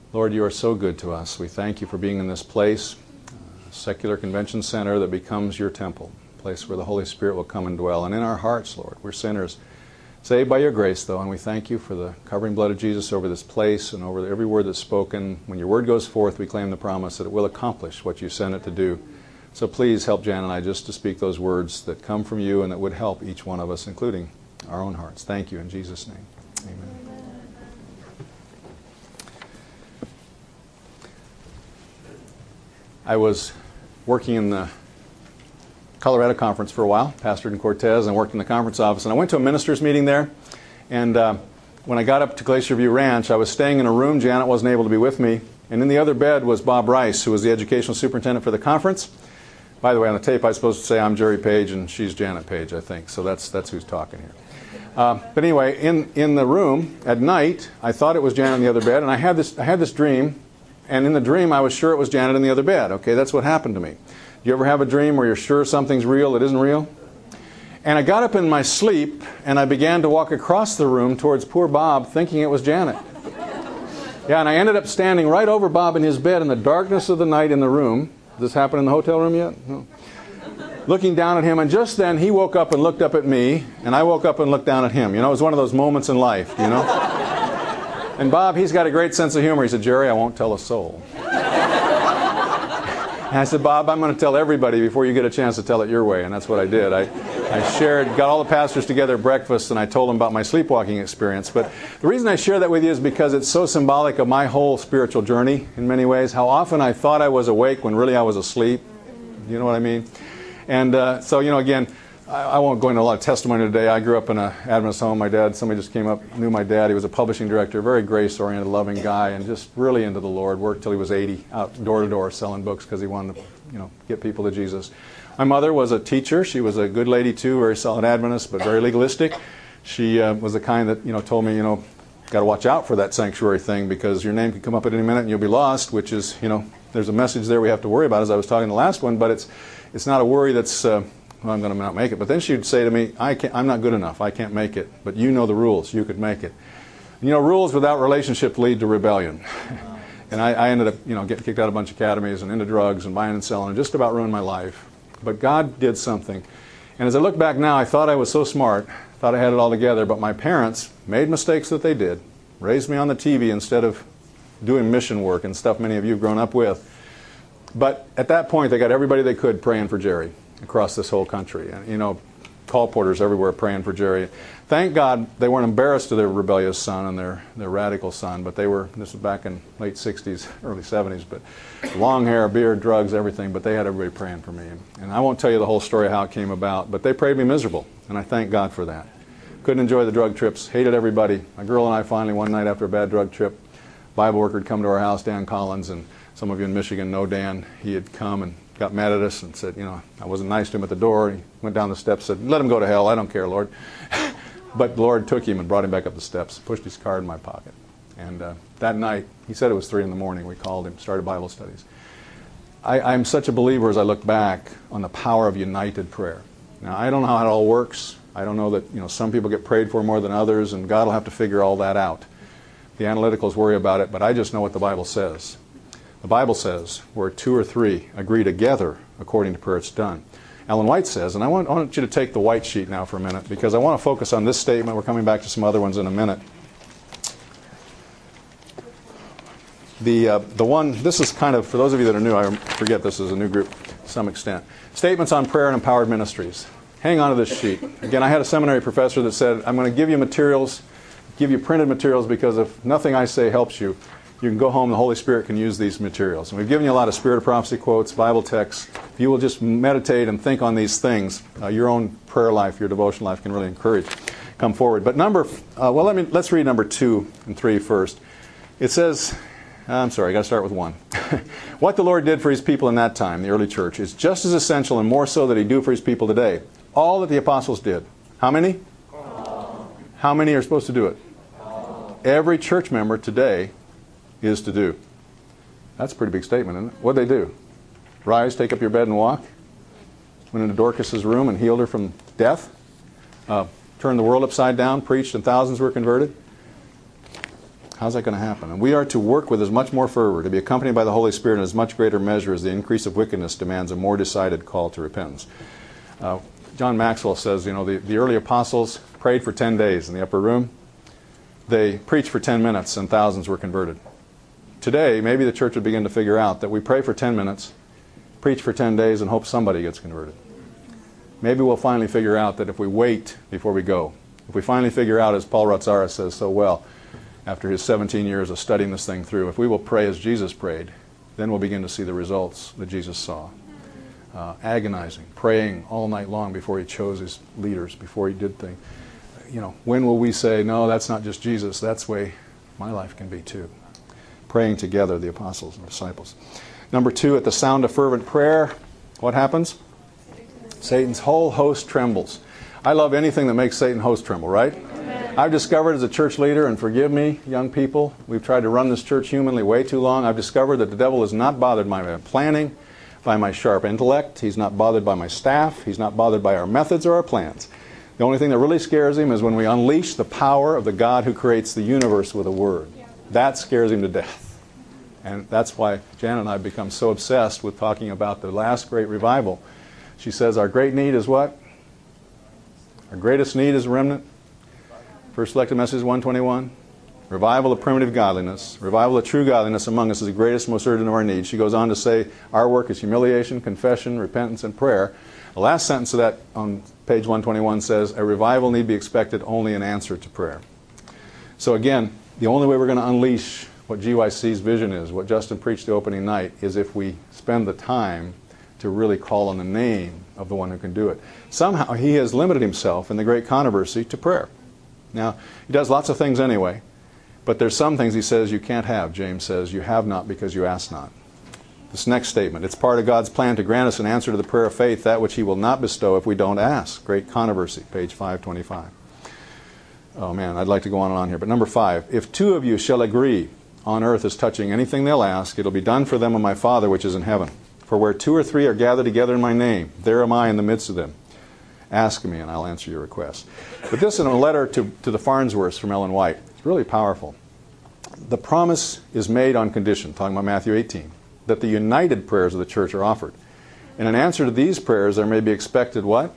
Lord, you are so good to us. We thank you for being in this place, a secular convention center that becomes your temple, a place where the Holy Spirit will come and dwell. And in our hearts, Lord, we're sinners, saved by your grace, though, and we thank you for the covering blood of Jesus over this place and over every word that's spoken. When your word goes forth, we claim the promise that it will accomplish what you sent it to do. So please help Jan and I just to speak those words that come from you and that would help each one of us, including our own hearts. Thank you in Jesus' name. Amen. I was working in the Colorado conference for a while, pastored in Cortez, and worked in the conference office. And I went to a ministers' meeting there. And when I got up to Glacier View Ranch, I was staying in a room. Janet wasn't able to be with me. And in the other bed was Bob Rice, who was the educational superintendent for the conference. By the way, on the tape, I was supposed to say I'm Jerry Page and she's Janet Page, I think. So that's who's talking here. But anyway, in the room at night, I thought it was Janet in the other bed. And I had this dream. And in the dream, I was sure it was Janet in the other bed. Okay, that's what happened to me. Do you ever have a dream where you're sure something's real that isn't real? And I got up in my sleep, and I began to walk across the room towards poor Bob, thinking it was Janet. Yeah, and I ended up standing right over Bob in his bed in the darkness of the night in the room. Did this happen in the hotel room yet? No. Looking down at him, and just then he woke up and looked up at me, and I woke up and looked down at him. You know, it was one of those moments in life, you know? And Bob, he's got a great sense of humor. He said, "Jerry, I won't tell a soul." And I said, "Bob, I'm going to tell everybody before you get a chance to tell it your way." And that's what I did. I got all the pastors together at breakfast, and I told them about my sleepwalking experience. But the reason I share that with you is because it's so symbolic of my whole spiritual journey in many ways. How often I thought I was awake when really I was asleep. You know what I mean? And so, you know, again, I won't go into a lot of testimony today. I grew up in an Adventist home. My dad, somebody just came up, knew my dad. He was a publishing director, very grace-oriented, loving guy, and just really into the Lord. Worked till he was 80, out door to door selling books because he wanted to, you know, get people to Jesus. My mother was a teacher. She was a good lady too, very solid Adventist, but very legalistic. She was the kind that, you know, told me, you know, got to watch out for that sanctuary thing because your name could come up at any minute and you'll be lost. Which is, you know, there's a message there we have to worry about, as I was talking in the last one, but it's not a worry that's well, I'm going to not make it. But then she would say to me, I'm not good enough. I can't make it. But you know the rules. You could make it. And, you know, rules without relationship lead to rebellion. And I ended up, you know, getting kicked out of a bunch of academies and into drugs and buying and selling and just about ruined my life. But God did something. And as I look back now, I thought I was so smart, thought I had it all together. But my parents made mistakes that they did, raised me on the TV instead of doing mission work and stuff many of you have grown up with. But at that point, they got everybody they could praying for Jerry across this whole country. And, you know, call porters everywhere praying for Jerry. Thank God they weren't embarrassed of their rebellious son and their radical son, but they were, this was back in late 60s, early 70s, but long hair, beard, drugs, everything, but they had everybody praying for me. And I won't tell you the whole story of how it came about, but they prayed me miserable, and I thank God for that. Couldn't enjoy the drug trips, hated everybody. My girl and I finally, one night after a bad drug trip, Bible worker had come to our house, Dan Collins, and some of you in Michigan know Dan. He had come and got mad at us and said, you know, I wasn't nice to him at the door. He went down the steps and said, "Let him go to hell. I don't care, Lord." But the Lord took him and brought him back up the steps, pushed his card in my pocket. And that night, he said it was 3 in the morning. We called him, started Bible studies. I'm such a believer as I look back on the power of united prayer. Now, I don't know how it all works. I don't know that, you know, some people get prayed for more than others, and God will have to figure all that out. The analyticals worry about it, but I just know what the Bible says. The Bible says, where 2 or 3 agree together according to prayer, it's done. Ellen White says, and I want you to take the white sheet now for a minute, because I want to focus on this statement. We're coming back to some other ones in a minute. The one, this is kind of, for those of you that are new, I forget this is a new group to some extent. Statements on Prayer and Empowered Ministries. Hang on to this sheet. Again, I had a seminary professor that said, I'm going to give you materials, give you printed materials, because if nothing I say helps you, you can go home, the Holy Spirit can use these materials. And we've given you a lot of Spirit of Prophecy quotes, Bible texts. If you will just meditate and think on these things, your own prayer life, your devotion life can really come forward. But let's read number 2 and 3 first. It says, I'm sorry, I got to start with 1. What the Lord did for His people in that time, the early church, is just as essential and more so that He do for His people today. All that the apostles did. How many? How many are supposed to do it? Every church member today is to do. That's a pretty big statement, isn't it? What did they do? Rise, take up your bed and walk? Went into Dorcas's room and healed her from death? Turned the world upside down, preached, and thousands were converted? How's that going to happen? And we are to work with as much more fervor, to be accompanied by the Holy Spirit in as much greater measure as the increase of wickedness demands a more decided call to repentance. John Maxwell says, the early apostles prayed for 10 days in the upper room. They preached for 10 minutes and thousands were converted. Today, maybe the church would begin to figure out that we pray for 10 minutes, preach for 10 days, and hope somebody gets converted. Maybe we'll finally figure out that if we wait before we go, if we finally figure out, as Paul Ratzara says so well, after his 17 years of studying this thing through, if we will pray as Jesus prayed, then we'll begin to see the results that Jesus saw. Agonizing, praying all night long before he chose his leaders, before he did things. When will we say, no, that's not just Jesus, that's the way my life can be too. Praying together, the apostles and disciples. Number 2, at the sound of fervent prayer, what happens? Satan's whole host trembles. I love anything that makes Satan's host tremble, right? Amen. I've discovered as a church leader, and forgive me, young people, we've tried to run this church humanly way too long. I've discovered that the devil is not bothered by my planning, by my sharp intellect. He's not bothered by my staff. He's not bothered by our methods or our plans. The only thing that really scares him is when we unleash the power of the God who creates the universe with a word. That scares him to death. And that's why Jan and I have become so obsessed with talking about the last great revival. She says our great need is what? Our greatest need is a remnant. First Selected Message 121. Revival of primitive godliness. Revival of true godliness among us is the greatest, most urgent of our needs. She goes on to say our work is humiliation, confession, repentance, and prayer. The last sentence of that on page 121 says a revival need be expected only in answer to prayer. So again, the only way we're going to unleash what GYC's vision is, what Justin preached the opening night, is if we spend the time to really call on the name of the one who can do it. Somehow he has limited himself in the great controversy to prayer. Now, he does lots of things anyway, but there's some things he says you can't have. James says, you have not because you ask not. This next statement, it's part of God's plan to grant us an answer to the prayer of faith, that which he will not bestow if we don't ask. Great controversy, page 525. Oh man, I'd like to go on and on here. But number 5, if 2 of you shall agree on earth as touching anything they'll ask, it'll be done for them of my Father which is in heaven. For where 2 or 3 are gathered together in my name, there am I in the midst of them. Ask me and I'll answer your request. But this in a letter to the Farnsworths from Ellen White. It's really powerful. The promise is made on condition, talking about Matthew 18, that the united prayers of the church are offered. And in answer to these prayers, there may be expected what?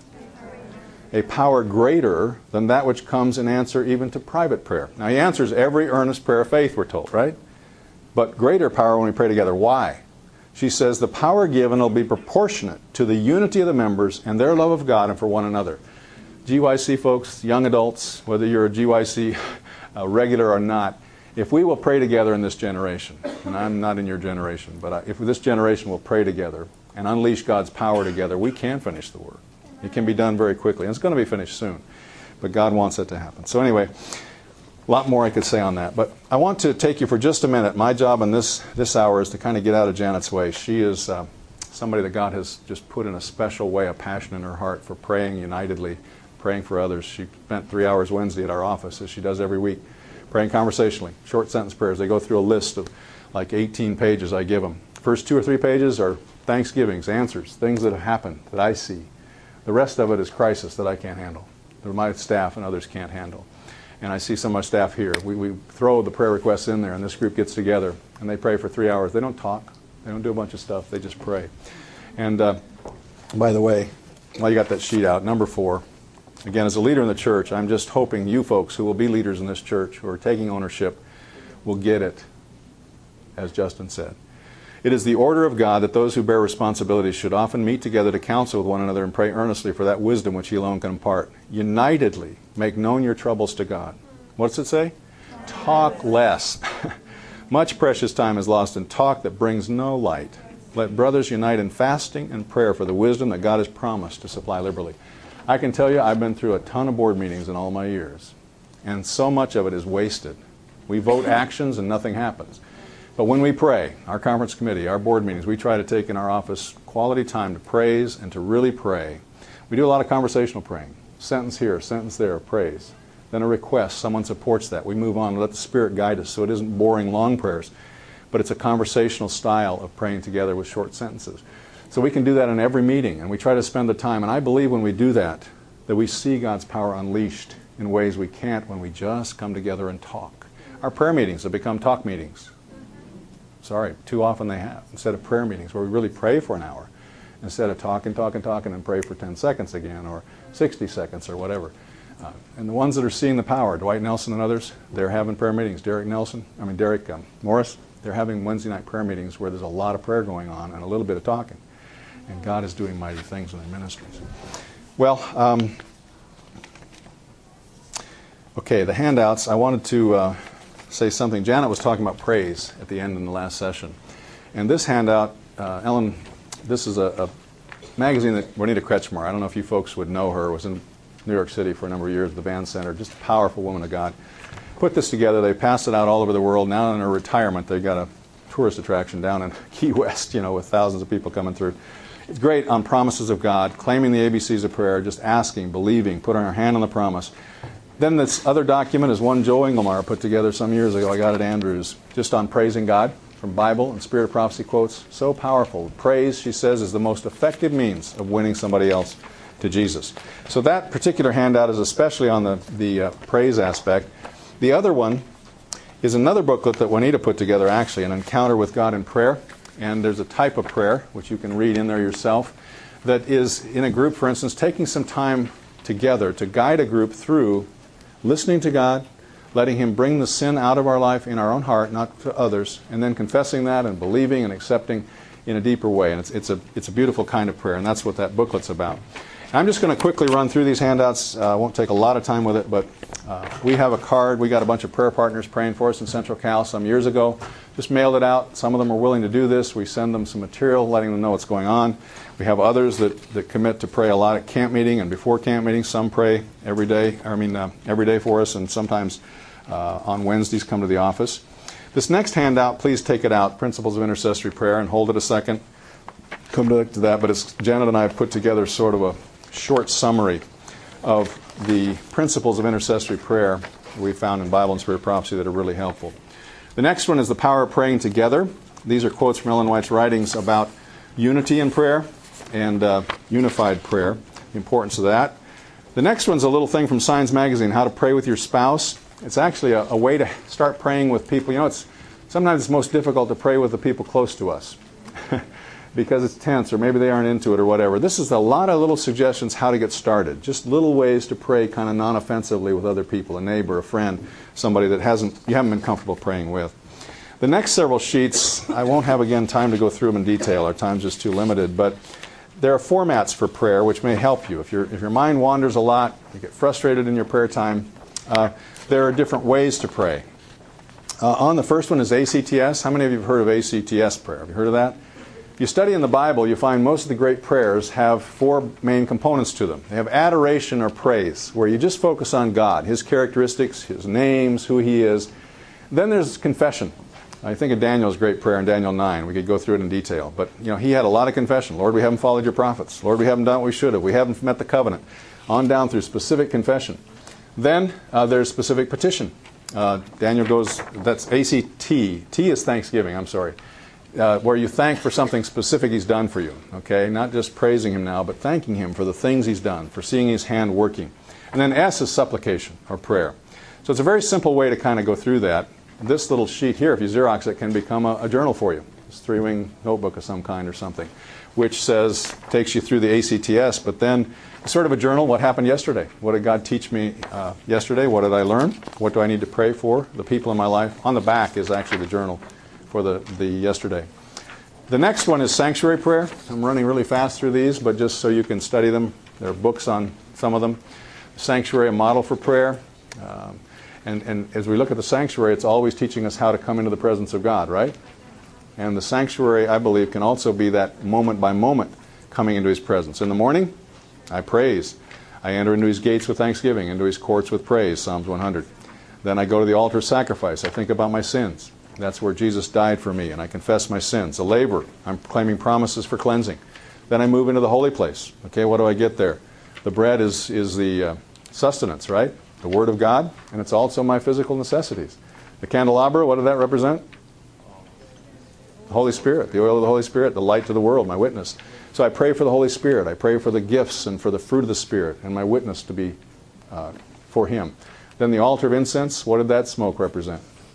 A power greater than that which comes in answer even to private prayer. Now he answers every earnest prayer of faith, we're told, right? But greater power when we pray together. Why? She says the power given will be proportionate to the unity of the members and their love of God and for one another. GYC folks, young adults, whether you're a GYC regular or not, if we will pray together in this generation, and I'm not in your generation, but if this generation will pray together and unleash God's power together, we can finish the work. It can be done very quickly, and it's going to be finished soon. But God wants it to happen. So anyway, a lot more I could say on that. But I want to take you for just a minute. My job in this hour is to kind of get out of Janet's way. She is somebody that God has just put in a special way, a passion in her heart for praying unitedly, praying for others. She spent 3 hours Wednesday at our office, as she does every week, praying conversationally, short sentence prayers. They go through a list of like 18 pages I give them. First 2 or 3 pages are thanksgivings, answers, things that have happened that I see. The rest of it is crisis that I can't handle, that my staff and others can't handle. And I see some of my staff here. We throw the prayer requests in there, and this group gets together, and they pray for 3 hours. They don't talk. They don't do a bunch of stuff. They just pray. And by the way, while you got that sheet out, number 4, again, as a leader in the church, I'm just hoping you folks who will be leaders in this church, who are taking ownership, will get it, as Justin said. It is the order of God that those who bear responsibilities should often meet together to counsel with one another and pray earnestly for that wisdom which he alone can impart. Unitedly make known your troubles to God. What does it say? Talk less. Much precious time is lost in talk that brings no light. Let brothers unite in fasting and prayer for the wisdom that God has promised to supply liberally. I can tell you I've been through a ton of board meetings in all my years, and so much of it is wasted. We vote actions and nothing happens. But when we pray, our conference committee, our board meetings, we try to take in our office quality time to praise and to really pray. We do a lot of conversational praying. Sentence here, sentence there, praise. Then a request, someone supports that. We move on and let the Spirit guide us so it isn't boring long prayers, but it's a conversational style of praying together with short sentences. So we can do that in every meeting, and we try to spend the time. And I believe when we do that, that we see God's power unleashed in ways we can't when we just come together and talk. Our prayer meetings have become talk meetings. Sorry, too often they have. Instead of prayer meetings where we really pray for an hour, instead of talking and pray for 10 seconds again or 60 seconds or whatever. And the ones that are seeing the power, Dwight Nelson and others, they're having prayer meetings. Derek Morris, they're having Wednesday night prayer meetings where there's a lot of prayer going on and a little bit of talking. And God is doing mighty things in their ministries. Well, okay, the handouts. I wanted to say something. Janet was talking about praise at the end in the last session. And this handout, Ellen, this is a magazine that Juanita Kretschmar, I don't know if you folks would know her, was in New York City for a number of years at the Van Center, just a powerful woman of God. Put this together. They passed it out all over the world. Now in her retirement, they've got a tourist attraction down in Key West, with thousands of people coming through. It's great on promises of God, claiming the ABCs of prayer, just asking, believing, putting our hand on the promise. Then this other document is one Joe Engelmeyer put together some years ago. I got it at Andrews, just on praising God from Bible and Spirit of Prophecy quotes. So powerful. Praise, she says, is the most effective means of winning somebody else to Jesus. So that particular handout is especially on the praise aspect. The other one is another booklet that Juanita put together, actually, An Encounter with God in Prayer. And there's a type of prayer, which you can read in there yourself, that is in a group, for instance, taking some time together to guide a group through listening to God, letting Him bring the sin out of our life in our own heart, not to others, and then confessing that and believing and accepting in a deeper way. And it's a beautiful kind of prayer, and that's what that booklet's about. I'm just going to quickly run through these handouts. I won't take a lot of time with it, but we have a card. We got a bunch of prayer partners praying for us in Central Cal some years ago. Just mailed it out. Some of them are willing to do this. We send them some material, letting them know what's going on. We have others that commit to pray a lot at camp meeting and before camp meeting. Some pray every day for us, and sometimes on Wednesdays come to the office. This next handout, please take it out, Principles of Intercessory Prayer, and hold it a second. Come to that, but it's Janet and I have put together sort of a short summary of the principles of intercessory prayer we found in Bible and Spirit of Prophecy that are really helpful. The next one is The Power of Praying Together. These are quotes from Ellen White's writings about unity in prayer and unified prayer, the importance of that. The next one's a little thing from Signs Magazine, How to Pray with Your Spouse. It's actually a way to start praying with people. Sometimes it's most difficult to pray with the people close to us. Because it's tense, or maybe they aren't into it, or whatever. This is a lot of little suggestions how to get started. Just little ways to pray kind of non-offensively with other people, a neighbor, a friend, somebody that you haven't been comfortable praying with. The next several sheets, I won't have, again, time to go through them in detail. Our time's just too limited. But there are formats for prayer which may help you. If your mind wanders a lot, you get frustrated in your prayer time, there are different ways to pray. On the first one is ACTS. How many of you have heard of ACTS prayer? Have you heard of that? If you study in the Bible, you find most of the great prayers have four main components to them. They have adoration or praise, where you just focus on God, His characteristics, His names, who He is. Then there's confession. I think of Daniel's great prayer in Daniel 9. We could go through it in detail. But he had a lot of confession. Lord, we haven't followed your prophets. Lord, we haven't done what we should have. We haven't met the covenant. On down through specific confession. Then there's specific petition. Daniel goes, that's ACT. T is thanksgiving, I'm sorry. Where you thank for something specific He's done for you. Okay, not just praising Him now, but thanking Him for the things He's done, for seeing His hand working. And then S is supplication or prayer. So it's a very simple way to kind of go through that. This little sheet here, if you Xerox it, can become a journal for you. It's a 3-wing notebook of some kind or something, which takes you through the ACTS, but then sort of a journal. What happened yesterday? What did God teach me yesterday? What did I learn? What do I need to pray for? The people in my life. On the back is actually the journal for the yesterday. The next one is sanctuary prayer. I'm running really fast through these, but just so you can study them. There are books on some of them. Sanctuary, a model for prayer. And as we look at the sanctuary, it's always teaching us how to come into the presence of God, right? And the sanctuary, I believe, can also be that moment by moment coming into His presence. In the morning, I praise. I enter into His gates with thanksgiving, into His courts with praise, Psalms 100. Then I go to the altar of sacrifice. I think about my sins. That's where Jesus died for me, and I confess my sins. A labor, I'm claiming promises for cleansing. Then I move into the holy place. Okay, what do I get there? The bread is the sustenance, right? The Word of God, and it's also my physical necessities. The candelabra, what did that represent? The Holy Spirit, the oil of the Holy Spirit, the light to the world, my witness. So I pray for the Holy Spirit. I pray for the gifts and for the fruit of the Spirit and my witness to be for Him. Then the altar of incense, what did that smoke represent?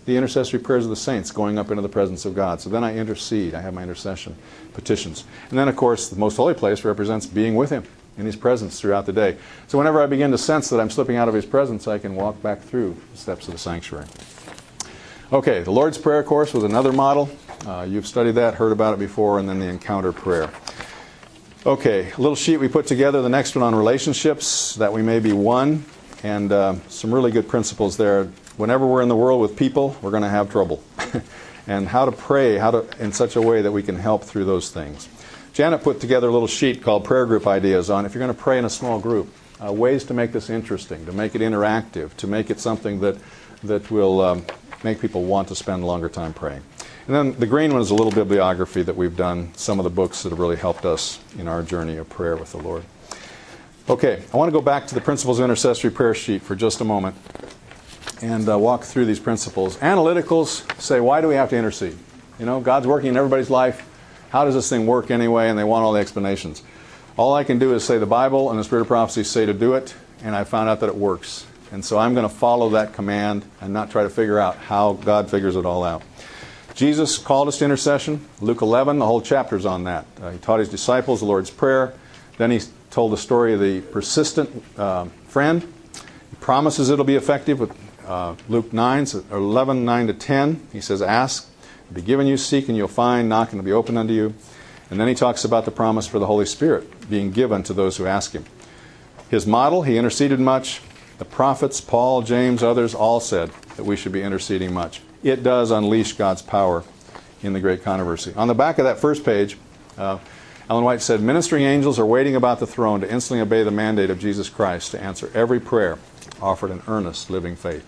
the intercessory prayers of the saints going up into the presence of God. So then I intercede. I have my intercession petitions. And then, of course, the most holy place represents being with Him in His presence throughout the day. So whenever I begin to sense that I'm slipping out of His presence, I can walk back through the steps of the sanctuary. Okay, the Lord's Prayer, of course, was another model. You've studied that, heard about it before, and then the encounter prayer. Okay, a little sheet we put together, the next one on relationships, that we may be one, and some really good principles there. Whenever we're in the world with people, we're going to have trouble. And how to pray, in such a way that we can help through those things. Janet put together a little sheet called Prayer Group Ideas on, if you're going to pray in a small group, ways to make this interesting, to make it interactive, to make it something that will make people want to spend a longer time praying. And then the green one is a little bibliography that we've done, some of the books that have really helped us in our journey of prayer with the Lord. Okay, I want to go back to the Principles of Intercessory Prayer sheet for just a moment and walk through these principles. Analyticals say, why do we have to intercede? You know, God's working in everybody's life. How does this thing work anyway? And they want all the explanations. All I can do is say the Bible and the Spirit of Prophecy say to do it, and I found out that it works. And so I'm going to follow that command and not try to figure out how God figures it all out. Jesus called us to intercession. Luke 11, the whole chapter's on that. He taught His disciples the Lord's Prayer. Then He told the story of the persistent friend. He promises it'll be effective with Luke 11, 9 to 10. He says, ask, it'll be given you, seek, and you'll find, knock, and it'll be opened unto you. And then He talks about the promise for the Holy Spirit being given to those who ask Him. His model, He interceded much. The prophets, Paul, James, others, all said that we should be interceding much. It does unleash God's power in the great controversy. On the back of that first page, Ellen White said, ministering angels are waiting about the throne to instantly obey the mandate of Jesus Christ to answer every prayer offered in earnest, living faith.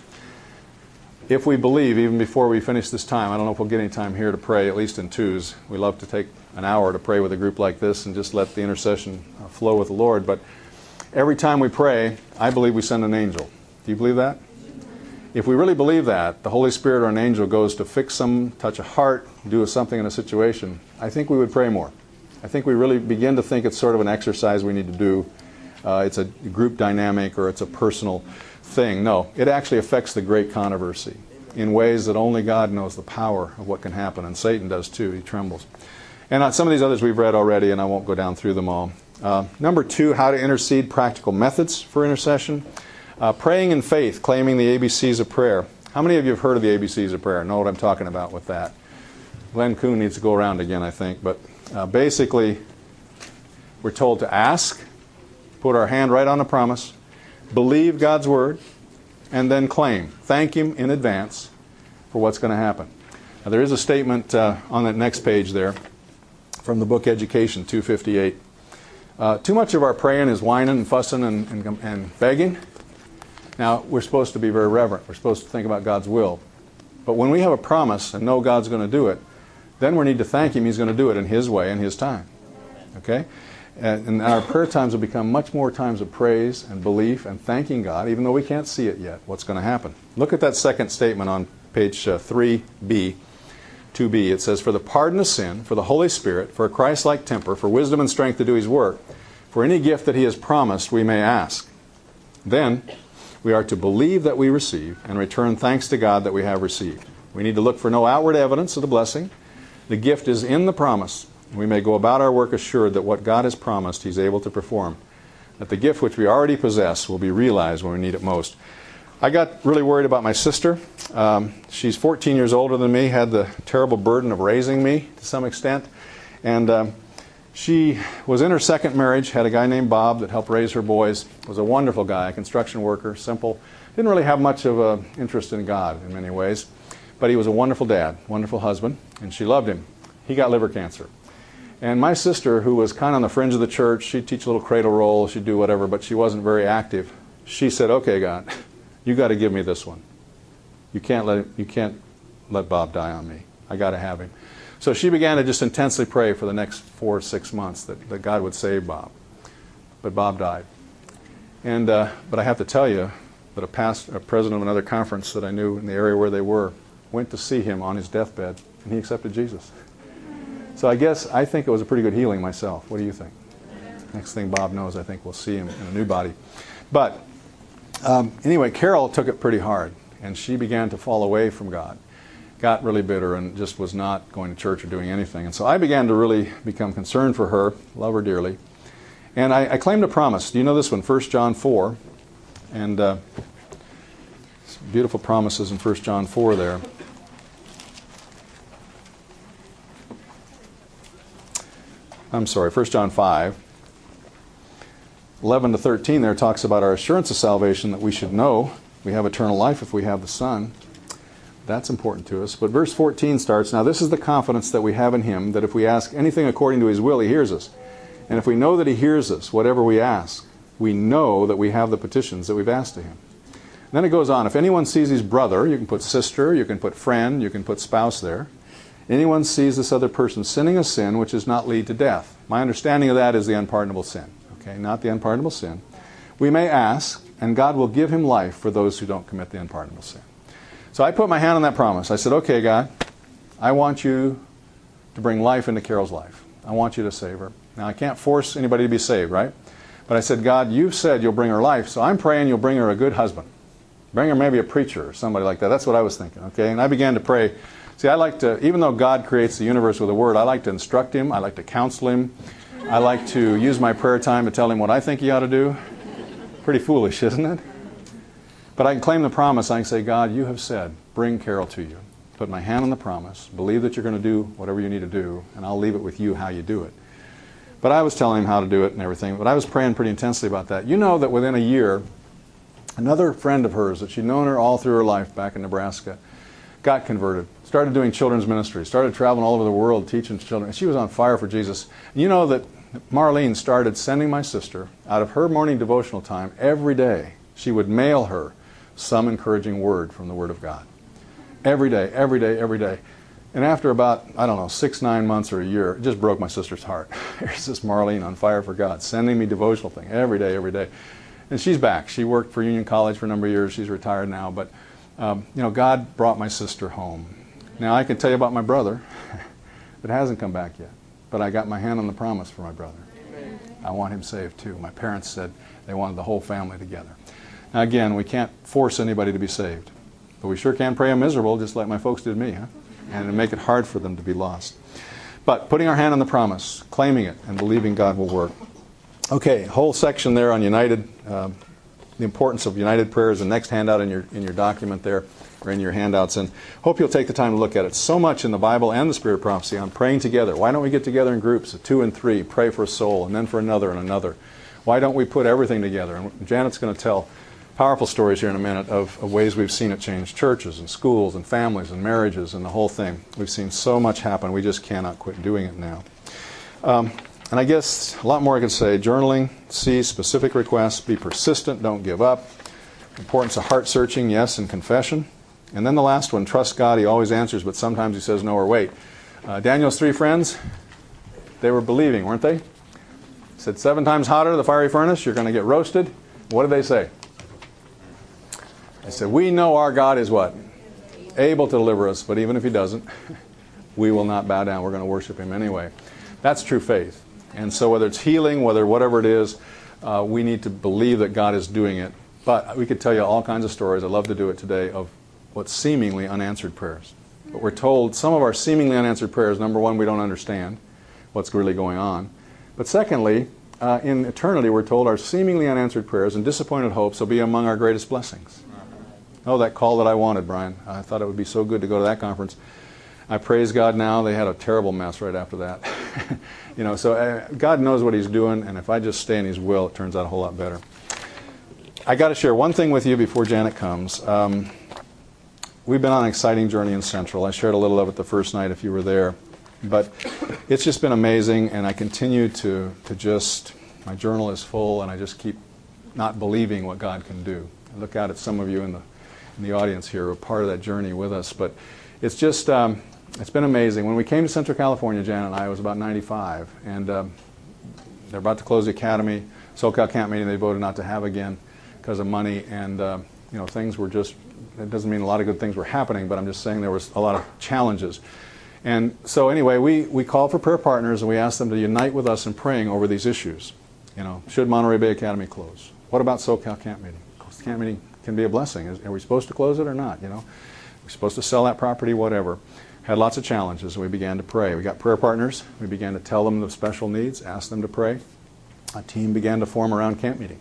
If we believe, even before we finish this time, I don't know if we'll get any time here to pray, at least in twos. We love to take an hour to pray with a group like this and just let the intercession flow with the Lord. But every time we pray, I believe we send an angel. Do you believe that? If we really believe that, the Holy Spirit or an angel goes to fix some, touch a heart, do something in a situation, I think we would pray more. I think we really begin to think it's sort of an exercise we need to do. It's a group dynamic or it's a personal thing. No, it actually affects the great controversy in ways that only God knows the power of what can happen, and Satan does too. He trembles. And some of these others we've read already, and I won't go down through them all. Number 2, how to intercede, practical methods for intercession. Praying in faith, claiming the ABCs of prayer. How many of you have heard of the ABCs of prayer? Know what I'm talking about with that? Glenn Kuhn needs to go around again, I think. But basically, we're told to ask, put our hand right on the promise, believe God's Word, and then claim. Thank Him in advance for what's going to happen. Now, there is a statement on that next page there from the book Education 258. Too much of our praying is whining and fussing and begging. Now, we're supposed to be very reverent. We're supposed to think about God's will. But when we have a promise and know God's going to do it, then we need to thank Him He's going to do it in His way and His time. Okay? And our prayer times will become much more times of praise and belief and thanking God, even though we can't see it yet, what's going to happen. Look at that second statement on page 3b, 2b. It says, for the pardon of sin, for the Holy Spirit, for a Christ-like temper, for wisdom and strength to do His work, for any gift that He has promised, we may ask. Then we are to believe that we receive and return thanks to God that we have received. We need to look for no outward evidence of the blessing. The gift is in the promise. We may go about our work assured that what God has promised He's able to perform, that the gift which we already possess will be realized when we need it most. I got really worried about my sister. She's 14 years older than me, had the terrible burden of raising me to some extent. And she was in her second marriage, had a guy named Bob that helped raise her boys. Was a wonderful guy, a construction worker, simple. Didn't really have much of an interest in God in many ways. But he was a wonderful dad, wonderful husband, and she loved him. He got liver cancer. And my sister, who was kind of on the fringe of the church, she'd teach a little cradle roll, she'd do whatever, but she wasn't very active. She said, okay, God, you got to give me this one. You can't let Bob die on me. I got to have him. So she began to just intensely pray for the next 4 or 6 months that God would save Bob. But Bob died. And but I have to tell you that a president of another conference that I knew in the area where they were went to see him on his deathbed, and he accepted Jesus. So I think it was a pretty good healing myself. What do you think? Next thing Bob knows, I think we'll see him in a new body. But anyway, Carol took it pretty hard, and she began to fall away from God. got really bitter and just was not going to church or doing anything. And so I began to really become concerned for her, love her dearly. And I claimed a promise. Do you know this one? 1 John 4. And beautiful promises in 1 John 4 there. I'm sorry, 1 John 5. 11 to 13 there talks about our assurance of salvation, that we should know we have eternal life if we have the Son. That's important to us. But verse 14 starts, now this is the confidence that we have in Him, that if we ask anything according to His will, He hears us. And if we know that He hears us, whatever we ask, we know that we have the petitions that we've asked of Him. And then it goes on, if anyone sees his brother, you can put sister, you can put friend, you can put spouse there. Anyone sees this other person sinning a sin which does not lead to death. My understanding of that is the unpardonable sin. Okay, not the unpardonable sin. We may ask, and God will give him life for those who don't commit the unpardonable sin. So I put my hand on that promise. I said, okay, God, I want you to bring life into Carol's life. I want you to save her. Now, I can't force anybody to be saved, right? But I said, God, you've said you'll bring her life, so I'm praying you'll bring her a good husband. Bring her maybe a preacher or somebody like that. That's what I was thinking, okay? And I began to pray. See, I like to, even though God creates the universe with a word, I like to instruct him. I like to counsel him. I like to use my prayer time to tell him what I think he ought to do. Pretty foolish, isn't it? But I can claim the promise. I can say, God, you have said, bring Carol to you. Put my hand on the promise. Believe that you're going to do whatever you need to do, and I'll leave it with you how you do it. But I was telling him how to do it and everything. But I was praying pretty intensely about that. You know that within a year, another friend of hers that she'd known her all through her life back in Nebraska got converted, started doing children's ministry, started traveling all over the world teaching children. She was on fire for Jesus. You know that Marlene started sending my sister, out of her morning devotional time, every day, she would mail her some encouraging word from the Word of God. Every day, every day, every day. And after about, 6-9 months or a year, it just broke my sister's heart. Here's this Marlene on fire for God, sending me devotional thing every day, every day. And she's back. She worked for Union College for a number of years. She's retired now. But, God brought my sister home. Now, I can tell you about my brother that hasn't come back yet. But I got my hand on the promise for my brother. Amen. I want him saved too. My parents said they wanted the whole family together. Now, again, we can't force anybody to be saved. But we sure can pray them miserable, just like my folks did me, huh? And make it hard for them to be lost. But putting our hand on the promise, claiming it, and believing God will work. Okay, whole section there on United, the importance of United prayers. The next handout in your document there, or in your handouts. And hope you'll take the time to look at it. So much in the Bible and the Spirit of Prophecy on praying together. Why don't we get together in groups of 2 and 3, pray for a soul, and then for another and another? Why don't we put everything together? And Janet's going to tell powerful stories here in a minute of ways we've seen it change churches and schools and families and marriages and the whole thing. We've seen so much happen. We just cannot quit doing it now. And I guess a lot more I could say. Journaling, see specific requests, be persistent, don't give up. Importance of heart searching, yes, and confession. And then the last one, trust God. He always answers, but sometimes he says no or wait. Daniel's 3 friends, they were believing, weren't they? He said 7 times hotter, the fiery furnace, you're going to get roasted. What did they say? They said, we know our God is what? Able to deliver us, but even if he doesn't, we will not bow down. We're going to worship him anyway. That's true faith. And so whether it's healing, whatever it is, we need to believe that God is doing it. But we could tell you all kinds of stories, I'd love to do it today, of what seemingly unanswered prayers. But we're told some of our seemingly unanswered prayers, number one, we don't understand what's really going on. But secondly, in eternity, we're told our seemingly unanswered prayers and disappointed hopes will be among our greatest blessings. Oh, that call that I wanted, Brian. I thought it would be so good to go to that conference. I praise God now. They had a terrible mess right after that. So God knows what he's doing, and if I just stay in his will, it turns out a whole lot better. I got to share one thing with you before Janet comes. We've been on an exciting journey in Central. I shared a little of it the first night if you were there. But it's just been amazing, and I continue to just, my journal is full, and I just keep not believing what God can do. I look out at some of you in the audience here who are part of that journey with us. But it's just, it's been amazing. When we came to Central California, Janet and I, it was about 95, and they're about to close the academy. SoCal camp meeting they voted not to have again because of money, and things were just, it doesn't mean a lot of good things were happening, but I'm just saying there was a lot of challenges. And so anyway, we called for prayer partners, and we asked them to unite with us in praying over these issues. Should Monterey Bay Academy close? What about SoCal camp meeting? Camp meeting can be a blessing. Are we supposed to close it or not? We're supposed to sell that property, whatever. Had lots of challenges, and we began to pray. We got prayer partners. We began to tell them the special needs, ask them to pray. A team began to form around camp meeting.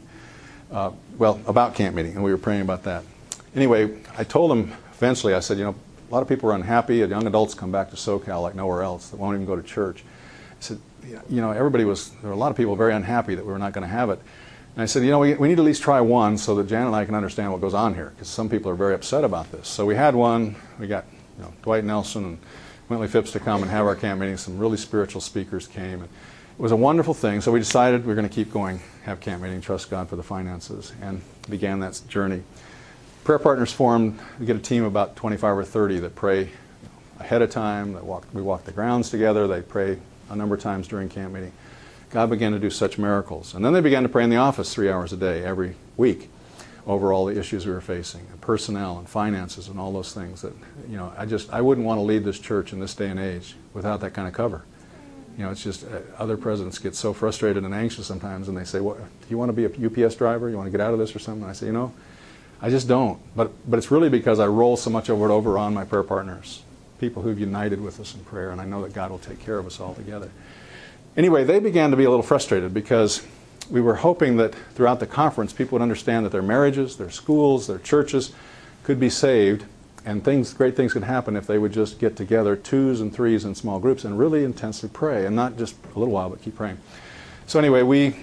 About camp meeting, and we were praying about that. Anyway, I told them eventually, I said, a lot of people are unhappy. Young adults come back to SoCal like nowhere else. They won't even go to church. I said, there were a lot of people very unhappy that we were not going to have it. And I said, we need to at least try one so that Jan and I can understand what goes on here, because some people are very upset about this. So we had one. We got Dwight Nelson and Wintley Phipps to come and have our camp meeting. Some really spiritual speakers came. And it was a wonderful thing. So we decided we were going to keep going, have camp meeting, trust God for the finances, and began that journey. Prayer partners formed. We get a team of about 25 or 30 that pray ahead of time. We walk the grounds together. They pray a number of times during camp meeting. God began to do such miracles. And then they began to pray in the office 3 hours a day every week over all the issues we were facing, and personnel and finances and all those things that, I wouldn't want to lead this church in this day and age without that kind of cover. It's just other presidents get so frustrated and anxious sometimes, and they say, "What, do you want to be a UPS driver? You want to get out of this or something?" And I say, I just don't. But it's really because I roll so much over on my prayer partners, people who've united with us in prayer, and I know that God will take care of us all together. Anyway, they began to be a little frustrated because we were hoping that throughout the conference people would understand that their marriages, their schools, their churches could be saved, and great things could happen if they would just get together, 2s and 3s in small groups, and really intensely pray, and not just a little while, but keep praying. So anyway,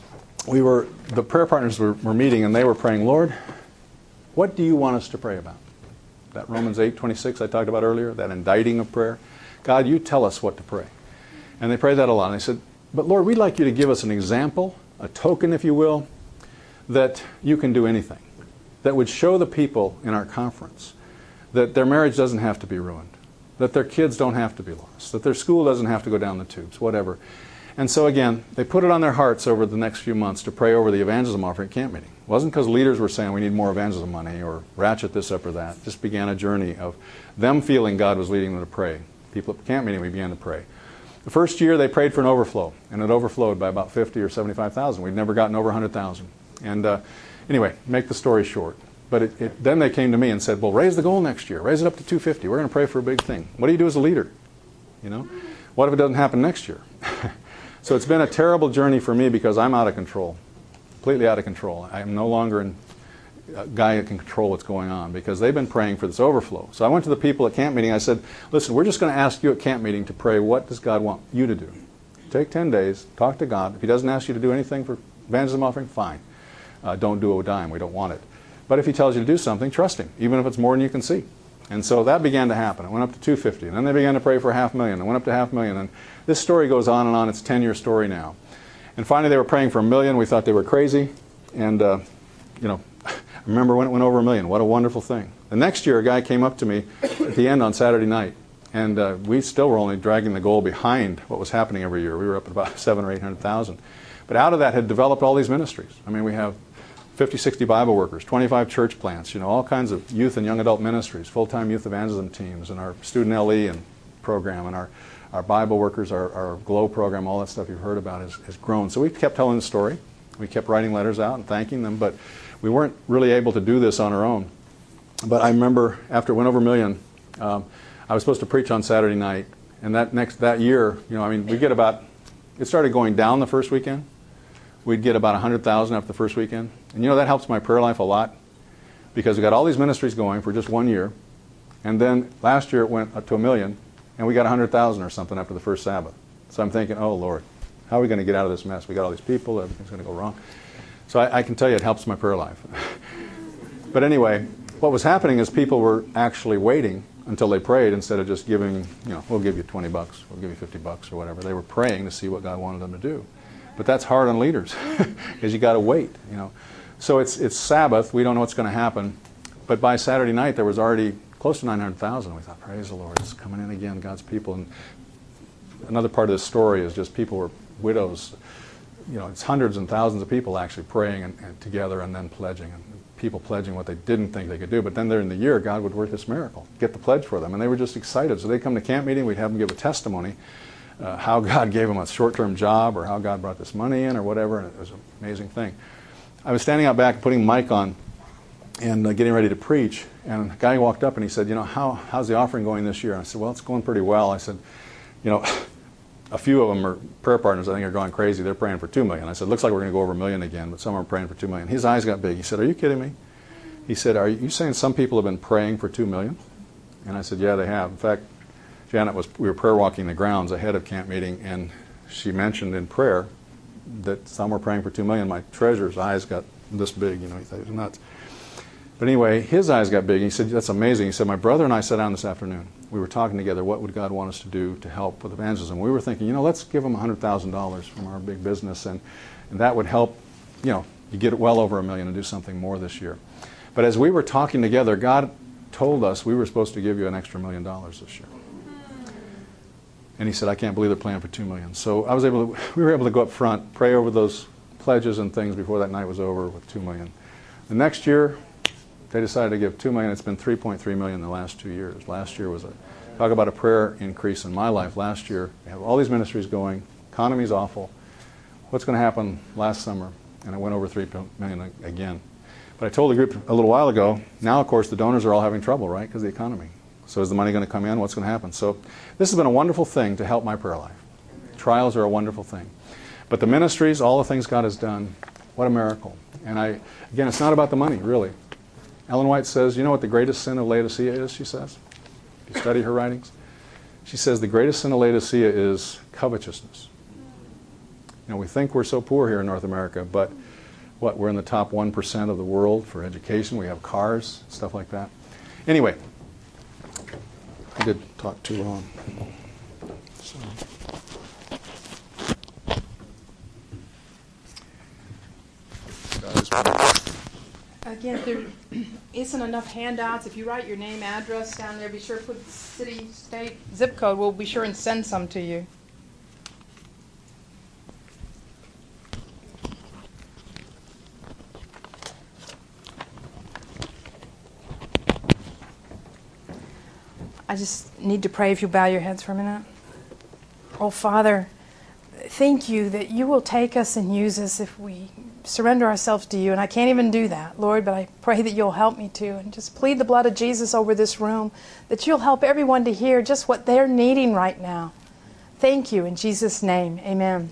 the prayer partners were meeting, and they were praying, "Lord, what do you want us to pray about?" That Romans 8:26 I talked about earlier, that indicting of prayer. God, you tell us what to pray. And they prayed that a lot. And they said, "But Lord, we'd like you to give us an example, a token, if you will, that you can do anything, that would show the people in our conference that their marriage doesn't have to be ruined, that their kids don't have to be lost, that their school doesn't have to go down the tubes, whatever." And so again, they put it on their hearts over the next few months to pray over the evangelism offering at camp meeting. It wasn't because leaders were saying we need more evangelism money or ratchet this up or that. It just began a journey of them feeling God was leading them to pray. People at camp meeting, we began to pray. The first year they prayed for an overflow, and it overflowed by about 50 or 75,000. We'd never gotten over 100,000. And anyway, make the story short. But then they came to me and said, "Well, raise the goal next year. Raise it up to 250. We're going to pray for a big thing." What do you do as a leader? What if it doesn't happen next year? So it's been a terrible journey for me because I'm out of control, completely out of control. I am no longer a guy that can control what's going on because they've been praying for this overflow. So I went to the people at camp meeting. I said, "Listen, we're just going to ask you at camp meeting to pray. What does God want you to do? Take 10 days, talk to God. If He doesn't ask you to do anything for evangelism offering, fine. Don't do a dime. We don't want it. But if He tells you to do something, trust Him, even if it's more than you can see." And so that began to happen. It went up to 250, and then they began to pray for $500,000. It went up to $500,000, and this story goes on and on. It's a 10-year story now. And finally, they were praying for $1 million. We thought they were crazy, and I remember when it went over $1 million. What a wonderful thing! The next year, a guy came up to me at the end on Saturday night, and we still were only dragging the goal behind what was happening every year. We were up at about 700,000 or 800,000, but out of that had developed all these ministries. I mean, we have 50, 60 Bible workers, 25 church plants, all kinds of youth and young adult ministries, full-time youth evangelism teams, and our student LE and program, and our Bible workers, our GLOW program, all that stuff you've heard about has grown. So we kept telling the story. We kept writing letters out and thanking them, but we weren't really able to do this on our own. But I remember after it went over $1 million, I was supposed to preach on Saturday night, and that year, we get about, it started going down the first weekend. We'd get about 100,000 after the first weekend. And that helps my prayer life a lot because we got all these ministries going for just 1 year. And then last year it went up to $1 million, and we got 100,000 or something after the first Sabbath. So I'm thinking, oh, Lord, how are we going to get out of this mess? We got all these people, everything's going to go wrong. So I can tell you it helps my prayer life. But anyway, what was happening is people were actually waiting until they prayed instead of just giving, we'll give you $20, we'll give you $50 or whatever. They were praying to see what God wanted them to do. But that's hard on leaders because you got to wait, So it's Sabbath. We don't know what's going to happen. But by Saturday night, there was already close to 900,000. We thought, praise the Lord, it's coming in again, God's people. And another part of this story is just people were widows. It's hundreds and thousands of people actually praying and together and then pledging. And people pledging what they didn't think they could do. But then during the year, God would work this miracle, get the pledge for them. And they were just excited. So they'd come to camp meeting. We'd have them give a testimony. How God gave them a short-term job or how God brought this money in or whatever, and it was an amazing thing. I was standing out back putting mic on and getting ready to preach. And a guy walked up and he said, how's the offering going this year? And I said, well, it's going pretty well. I said, a few of them are prayer partners, I think, are going crazy. They're praying for $2 million. I said, looks like we're going to go over $1 million again, but some are praying for $2 million. His eyes got big. He said, are you kidding me? He said, are you saying some people have been praying for $2 million? And I said, yeah, they have. In fact, Janet we were prayer walking the grounds ahead of camp meeting, and she mentioned in prayer that some were praying for $2 million. My treasurer's eyes got this big, he thought it was nuts. But anyway, his eyes got big. He said, that's amazing. He said, my brother and I sat down this afternoon. We were talking together, what would God want us to do to help with evangelism? We were thinking, let's give them $100,000 from our big business, and that would help, you get it well over $1 million and do something more this year. But as we were talking together, God told us we were supposed to give you an extra $1 million this year. And he said, I can't believe they're planning for $2 million. So we were able to go up front, pray over those pledges and things before that night was over with $2 million. The next year, they decided to give $2 million. It's been $3.3 million in the last 2 years. Last year was talk about a prayer increase in my life. Last year, we have all these ministries going. Economy's awful. What's going to happen last summer? And it went over $3 million again. But I told the group a little while ago, now, of course, the donors are all having trouble, right, because of the economy. So is the money going to come in? What's going to happen? So this has been a wonderful thing to help my prayer life. Trials are a wonderful thing. But the ministries, all the things God has done, what a miracle. And again, it's not about the money, really. Ellen White says, you know what the greatest sin of Laodicea is, she says? If you study her writings. She says the greatest sin of Laodicea is covetousness. We think we're so poor here in North America, but we're in the top 1% of the world for education. We have cars, stuff like that. Anyway, I did talk too long. So. Again, if there isn't enough handouts, if you write your name, address down there, be sure to put city, state, zip code. We'll be sure and send some to you. I just need to pray if you'll bow your heads for a minute. Oh, Father, thank you that you will take us and use us if we surrender ourselves to you. And I can't even do that, Lord, but I pray that you'll help me to. And just plead the blood of Jesus over this room, that you'll help everyone to hear just what they're needing right now. Thank you. In Jesus' name, amen.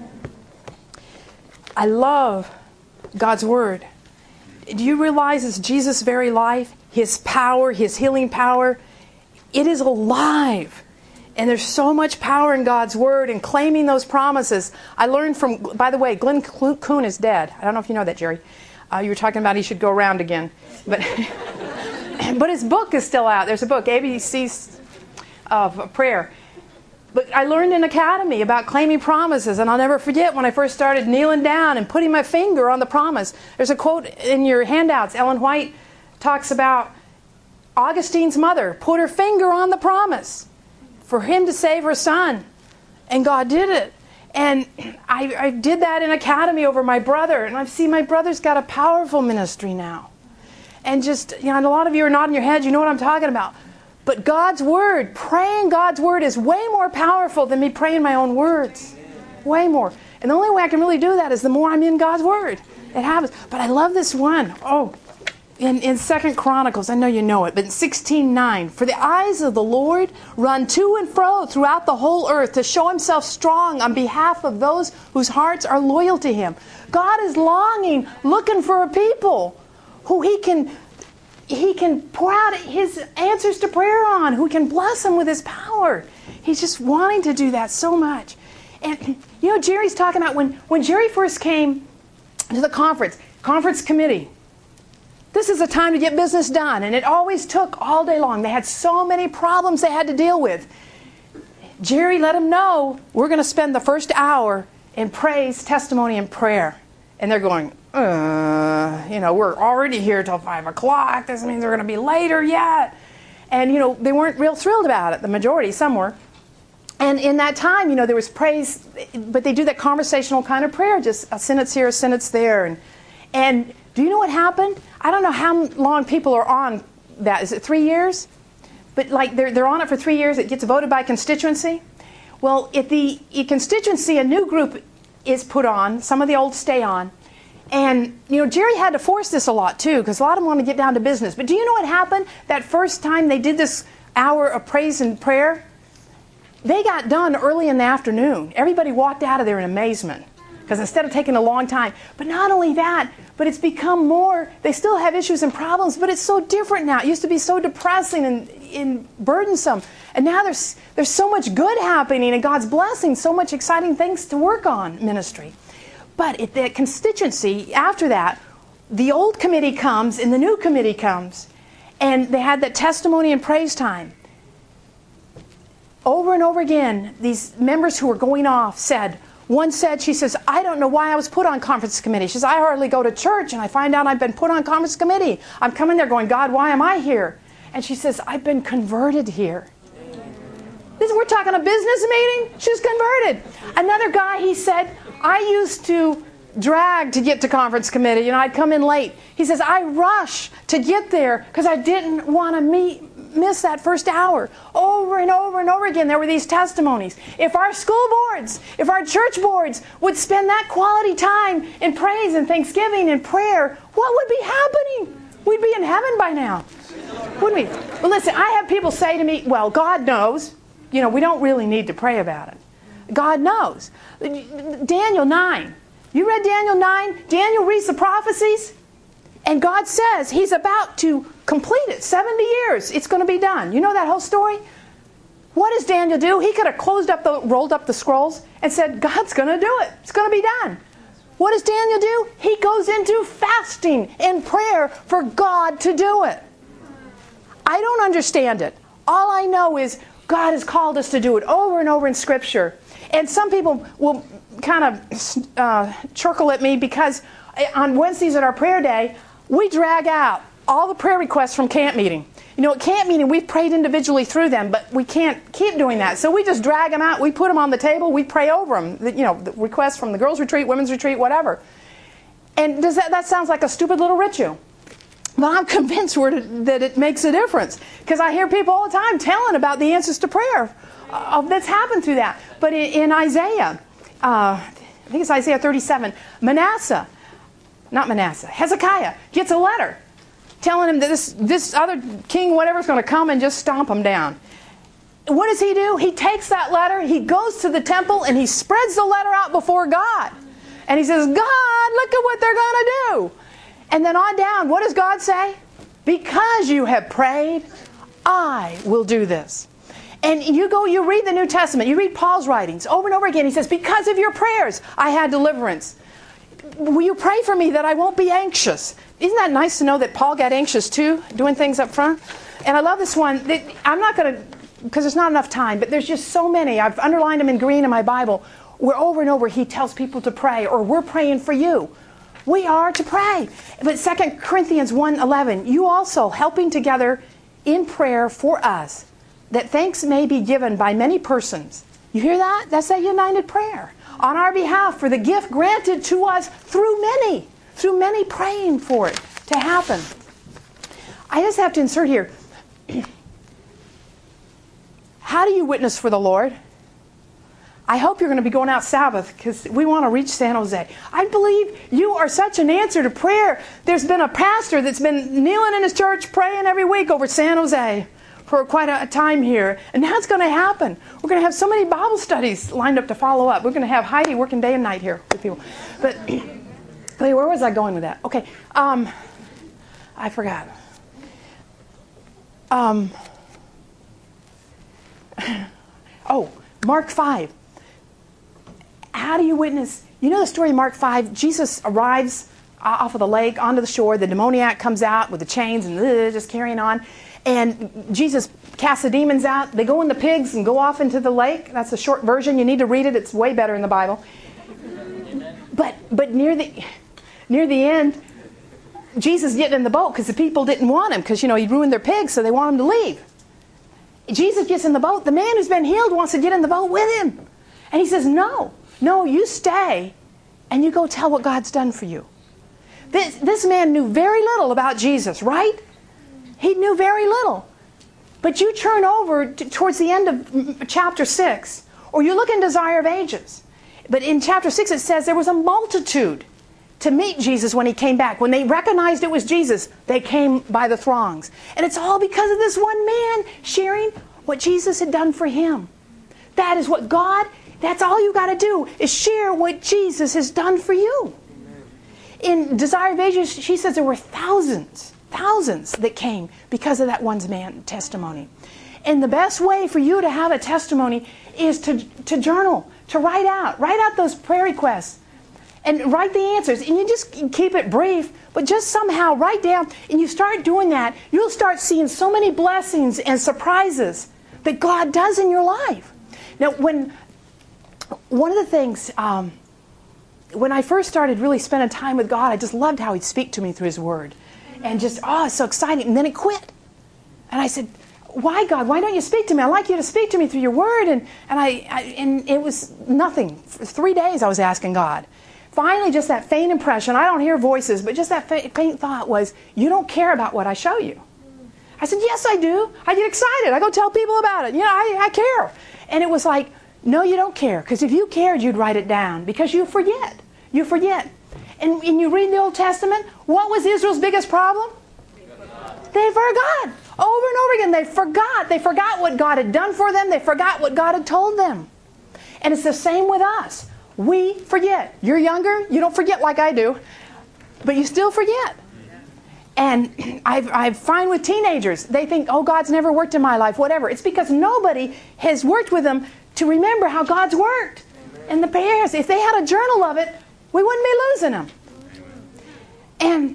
I love God's Word. Do you realize it's Jesus' very life, His power, His healing power? It is alive. And there's so much power in God's Word and claiming those promises. I learned from, by the way, Glenn Kuhn is dead. I don't know if you know that, Jerry. You were talking about he should go around again. But but his book is still out. There's a book, ABCs of Prayer. But I learned in Academy about claiming promises. And I'll never forget when I first started kneeling down and putting my finger on the promise. There's a quote in your handouts. Ellen White talks about Augustine's mother put her finger on the promise for him to save her son. And God did it. And I did that in Academy over my brother. And I've seen my brother's got a powerful ministry now. And just, and a lot of you are nodding your heads, you know what I'm talking about. But God's Word, praying God's Word is way more powerful than me praying my own words. Way more. And the only way I can really do that is the more I'm in God's Word. It happens. But I love this one. In 2 Chronicles, I know you know it, but in 16:9, for the eyes of the Lord run to and fro throughout the whole earth to show Himself strong on behalf of those whose hearts are loyal to Him. God is longing, looking for a people who He can pour out His answers to prayer on, who can bless them with His power. He's just wanting to do that so much. And, Jerry's talking about when Jerry first came to the conference committee, this is a time to get business done, and it always took all day long. They had so many problems they had to deal with. Jerry let them know, we're going to spend the first hour in praise, testimony, and prayer. And they're going, we're already here till 5 o'clock. This means we're going to be later yet. And, they weren't real thrilled about it, the majority, some were. And in that time, there was praise, but they do that conversational kind of prayer, just a sentence here, a sentence there. And do you know what happened? I don't know how long people are on that. Is it 3 years? But they're on it for 3 years. It gets voted by constituency. Well, at the constituency, a new group is put on. Some of the old stay on. And, Jerry had to force this a lot, too, because a lot of them want to get down to business. But do you know what happened that first time they did this hour of praise and prayer? They got done early in the afternoon. Everybody walked out of there in amazement, because instead of taking a long time. But not only that, but it's become more, they still have issues and problems, but it's so different now. It used to be so depressing and burdensome. And now there's so much good happening and God's blessing, so much exciting things to work on ministry. But at the constituency, after that, the old committee comes and the new committee comes. And they had that testimony and praise time. Over and over again, these members who were going off said, she says, I don't know why I was put on conference committee. She says, I hardly go to church and I find out I've been put on conference committee. I'm coming there going, God, why am I here? And she says, I've been converted here. We're talking a business meeting. She's converted. Another guy, he said, I used to drag to get to conference committee. I'd come in late. He says, I rush to get there because I didn't want to miss that first hour. Over and over and over again, there were these testimonies. If our school boards, if our church boards would spend that quality time in praise and thanksgiving and prayer, what would be happening? We'd be in heaven by now, wouldn't we? Well, listen, I have people say to me, well, God knows. We don't really need to pray about it. God knows. Daniel 9. You read Daniel 9? Daniel reads the prophecies, and God says He's about to complete it. 70 years, it's going to be done. You know that whole story? What does Daniel do? He could have rolled up the scrolls and said, God's going to do it. It's going to be done. What does Daniel do? He goes into fasting and prayer for God to do it. I don't understand it. All I know is God has called us to do it over and over in Scripture. And some people will kind of chircle at me because on Wednesdays at our prayer day, we drag out all the prayer requests from camp meeting. At camp meeting, we've prayed individually through them, but we can't keep doing that. So we just drag them out. We put them on the table. We pray over them. The requests from the girls' retreat, women's retreat, whatever. And that sounds like a stupid little ritual. But I'm convinced that it makes a difference. Because I hear people all the time telling about the answers to prayer that's happened through that. But in Isaiah, I think it's Isaiah 37, Hezekiah gets a letter telling him that this other king, whatever, is going to come and just stomp him down. What does he do? He takes that letter, he goes to the temple, and he spreads the letter out before God. And he says, God, look at what they're going to do. And then on down, what does God say? Because you have prayed, I will do this. And you read the New Testament, you read Paul's writings over and over again. He says, because of your prayers, I had deliverance. Will you pray for me that I won't be anxious? Isn't that nice to know that Paul got anxious too, doing things up front? And I love this one. I'm not going to, because there's not enough time, but there's just so many. I've underlined them in green in my Bible, where over and over he tells people to pray, or we're praying for you. We are to pray. But 2 Corinthians 1:11, you also helping together in prayer for us, that thanks may be given by many persons. You hear that? That's that united prayer. On our behalf for the gift granted to us through many praying for it to happen. I just have to insert here. How do you witness for the Lord? I hope you're going to be going out Sabbath because we want to reach San Jose. I believe you are such an answer to prayer. There's been a pastor that's been kneeling in his church praying every week over San Jose for quite a time here. And now it's going to happen. We're going to have so many Bible studies lined up to follow up. We're going to have Heidi working day and night here with people. But where was I going with that? Okay. I forgot. Mark 5. How do you witness? You know the story in Mark 5? Jesus arrives off of the lake onto the shore. The demoniac comes out with the chains and just carrying on. And Jesus casts the demons out. They go in the pigs and go off into the lake. That's the short version. You need to read it. It's way better in the Bible. But near the end, Jesus getting in the boat because the people didn't want him because, he ruined their pigs, so they want him to leave. Jesus gets in the boat. The man who's been healed wants to get in the boat with him. And he says, no, you stay and you go tell what God's done for you. This man knew very little about Jesus, right? He knew very little. But you turn over towards the end of chapter 6, or you look in Desire of Ages. But in chapter 6 it says there was a multitude to meet Jesus when he came back. When they recognized it was Jesus, they came by the throngs. And it's all because of this one man sharing what Jesus had done for him. That is what God, that's all you got to do, is share what Jesus has done for you. In Desire of Ages, she says there were thousands that came because of that one man's testimony. And the best way for you to have a testimony is to journal, to write out those prayer requests and write the answers. And you just keep it brief, but just somehow write down, and you start doing that, you'll start seeing so many blessings and surprises that God does in your life. Now, one of the things, when I first started really spending time with God, I just loved how He'd speak to me through His Word. And just, it's so exciting. And then it quit. And I said, why, God? Why don't you speak to me? I'd like you to speak to me through your Word. And it was nothing. For 3 days I was asking God. Finally, just that faint impression, I don't hear voices, but just that faint thought was, you don't care about what I show you. I said, yes, I do. I get excited. I go tell people about it. I care. And it was like, no, you don't care. Because if you cared, you'd write it down. Because you forget. You forget. And you read the Old Testament, what was Israel's biggest problem? They forgot. Over and over again, they forgot. They forgot what God had done for them. They forgot what God had told them. And it's the same with us. We forget. You're younger, you don't forget like I do. But you still forget. And I find with teenagers, they think, God's never worked in my life, whatever. It's because nobody has worked with them to remember how God's worked. And the parents, if they had a journal of it, we wouldn't be losing them.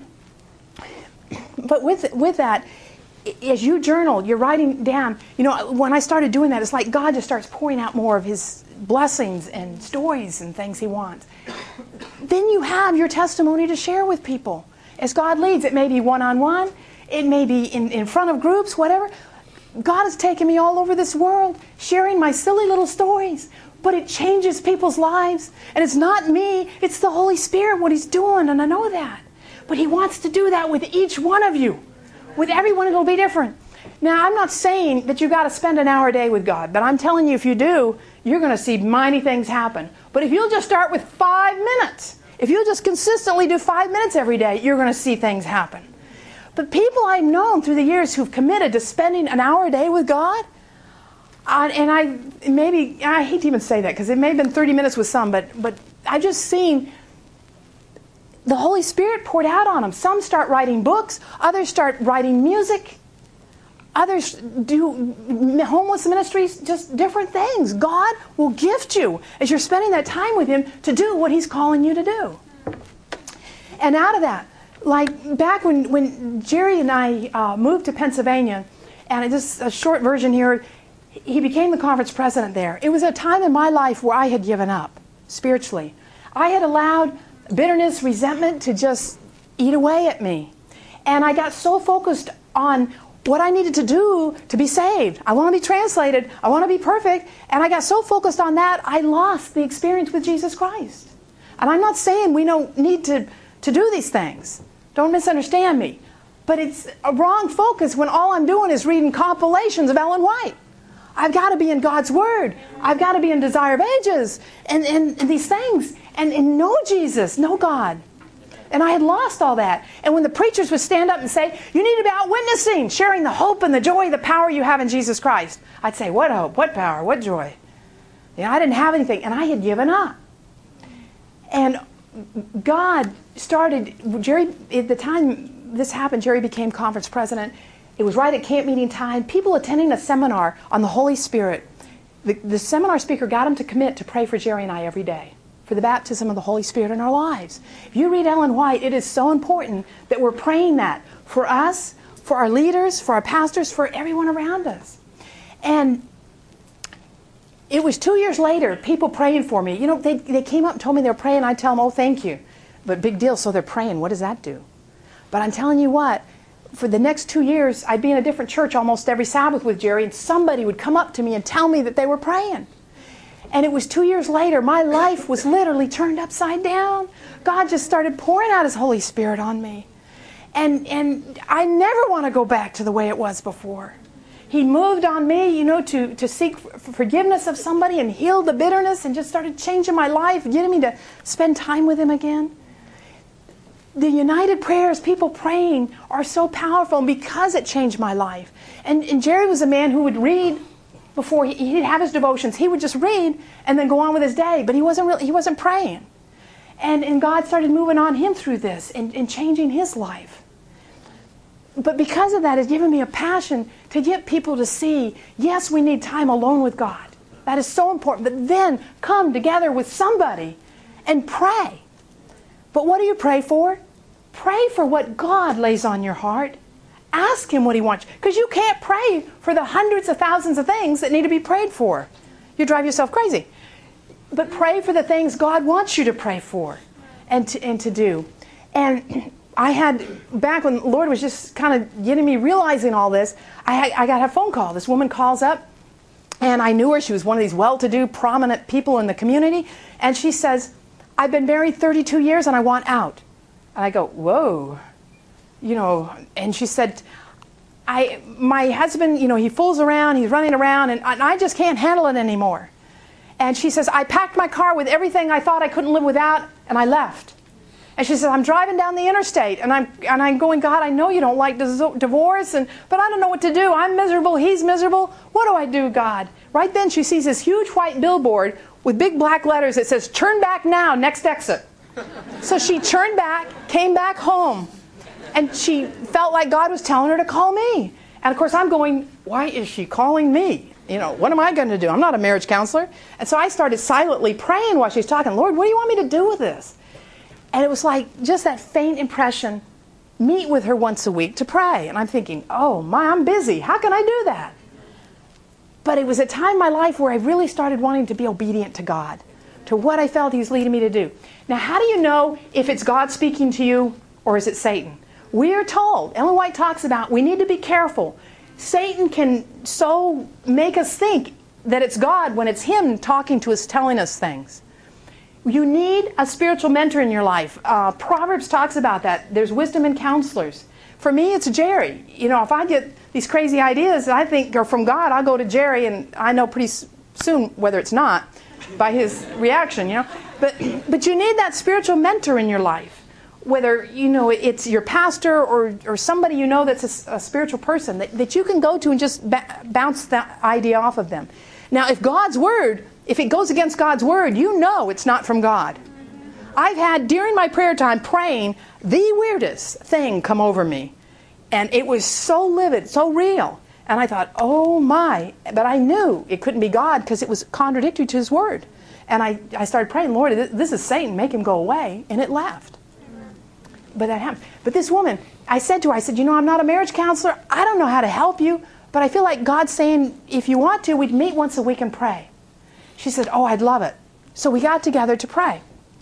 But with that, as you journal, you're writing down, when I started doing that, it's like God just starts pouring out more of His blessings and stories and things He wants. Then you have your testimony to share with people. As God leads, it may be one-on-one, it may be in front of groups, whatever. God has taken me all over this world, sharing my silly little stories. But it changes people's lives. And it's not me, it's the Holy Spirit, what He's doing, and I know that. But He wants to do that with each one of you. With everyone, it'll be different. Now, I'm not saying that you've got to spend an hour a day with God, but I'm telling you, if you do, you're going to see mighty things happen. But if you'll just start with 5 minutes, if you'll just consistently do 5 minutes every day, you're going to see things happen. But people I've known through the years who've committed to spending an hour a day with God, and I hate to even say that because it may have been 30 minutes with some, but I've just seen the Holy Spirit poured out on them. Some start writing books, others start writing music, others do homeless ministries, just different things. God will gift you as you're spending that time with Him to do what He's calling you to do. And out of that, like back when Jerry and I moved to Pennsylvania, and just a short version here, he became the conference president there. It was a time in my life where I had given up spiritually. I had allowed bitterness, resentment to just eat away at me. And I got so focused on what I needed to do to be saved. I want to be translated. I want to be perfect. And I got so focused on that, I lost the experience with Jesus Christ. And I'm not saying we don't need to do these things. Don't misunderstand me. But it's a wrong focus when all I'm doing is reading compilations of Ellen White. I've got to be in God's Word. I've got to be in Desire of Ages and these things. And know Jesus, know God. And I had lost all that. And when the preachers would stand up and say, you need to be out witnessing, sharing the hope and the joy, the power you have in Jesus Christ. I'd say, what hope, what power, what joy? I didn't have anything. And I had given up. And God started, Jerry, at the time this happened, Jerry became conference president. It was right at camp meeting time. People attending a seminar on the Holy Spirit. The seminar speaker got him to commit to pray for Jerry and I every day for the baptism of the Holy Spirit in our lives. If you read Ellen White, it is so important that we're praying that for us, for our leaders, for our pastors, for everyone around us. And it was 2 years later, people praying for me. They came up and told me they were praying. I'd tell them, oh, thank you. But big deal, so they're praying. What does that do? But I'm telling you what, for the next 2 years, I'd be in a different church almost every Sabbath with Jerry, and somebody would come up to me and tell me that they were praying. And it was 2 years later, my life was literally turned upside down. God just started pouring out His Holy Spirit on me. And I never want to go back to the way it was before. He moved on me, to seek forgiveness of somebody and heal the bitterness and just started changing my life, getting me to spend time with Him again. the united prayers, people praying, are so powerful, and because it changed my life. And Jerry was a man who would read before he'd have his devotions. He would just read and then go on with his day, but he wasn't praying. And God started moving on him through this and changing his life. But because of that, it's given me a passion to get people to see, yes, we need time alone with God. That is so important. But then come together with somebody and pray. But what do you pray for? Pray for what God lays on your heart. Ask Him what He wants. Because you can't pray for the hundreds of thousands of things that need to be prayed for. You drive yourself crazy. But pray for the things God wants you to pray for and to do. And I had, back when the Lord was just kind of getting me realizing all this, I got a phone call. This woman calls up, and I knew her. She was one of these well-to-do, prominent people in the community. And she says, I've been married 32 years and I want out. And I go, whoa. And she said, my husband, he fools around, he's running around, and I just can't handle it anymore. And she says, I packed my car with everything I thought I couldn't live without, and I left. And she says, I'm driving down the interstate, and I'm going, God, I know you don't like divorce, but I don't know what to do. I'm miserable, he's miserable. What do I do, God? Right then she sees this huge white billboard with big black letters that says, turn back now, next exit. So she turned back, came back home, and she felt like God was telling her to call me. And of course I'm going, why is she calling me? What am I going to do? I'm not a marriage counselor. And so I started silently praying while she's talking. Lord, what do you want me to do with this? And it was like just that faint impression, meet with her once a week to pray. And I'm thinking, oh my, I'm busy. How can I do that? But it was a time in my life where I really started wanting to be obedient to God, to what I felt He was leading me to do. Now, how do you know if it's God speaking to you or is it Satan? We are told, Ellen White talks about, we need to be careful. Satan can so make us think that it's God when it's him talking to us, telling us things. You need a spiritual mentor in your life. Proverbs talks about that. There's wisdom in counselors. For me, it's Jerry. If I get these crazy ideas that I think are from God, I'll go to Jerry, and I know pretty soon whether it's not by his reaction, But you need that spiritual mentor in your life. Whether, it's your pastor or somebody that's a spiritual person that you can go to and just bounce that idea off of them. Now, if it goes against God's Word, it's not from God. I've had, during my prayer time, praying, the weirdest thing come over me. And it was so livid, so real. And I thought, oh my. But I knew it couldn't be God because it was contradictory to His Word. And I started praying, Lord, this is Satan, make him go away. And it left. But that happened. But this woman, I said to her, I'm not a marriage counselor. I don't know how to help you. But I feel like God's saying, if you want to, we'd meet once a week and pray. She said, oh, I'd love it. So we got together to pray.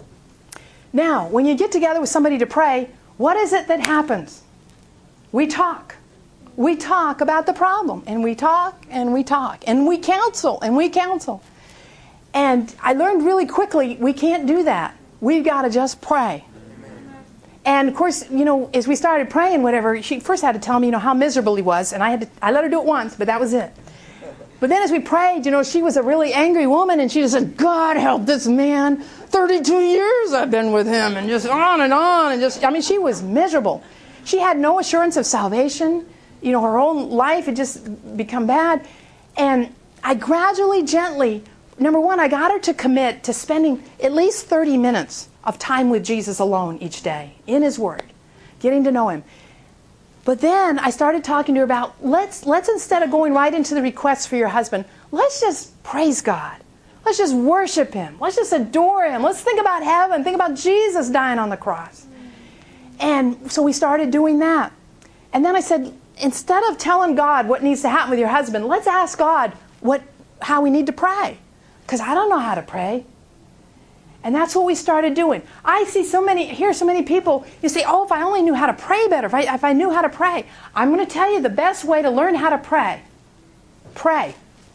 Now, when you get together with somebody to pray, what is it that happens? We talk. We talk about the problem. And we talk, and we talk. And we counsel, and we counsel. And I learned really quickly, we can't do that. We've got to just pray. And of course, as we started praying, whatever, she first had to tell me, how miserable he was. And I let her do it once, but that was it. But then as we prayed, she was a really angry woman, and she just said, God help this man. 32 years I've been with him, and just on and on. And she was miserable. She had no assurance of salvation. Her own life had just become bad. And I gradually, gently, number one, I got her to commit to spending at least 30 minutes of time with Jesus alone each day, in His Word, getting to know Him. But then I started talking to her about, let's instead of going right into the requests for your husband, let's just praise God. Let's just worship Him. Let's just adore Him. Let's think about heaven. Think about Jesus dying on the cross. And so we started doing that. And then I said, instead of telling God what needs to happen with your husband, let's ask God how we need to pray. Because I don't know how to pray. And that's what we started doing. I hear so many people, you say, oh, if I only knew how to pray better, if I knew how to pray. I'm going to tell you the best way to learn how to pray. Pray.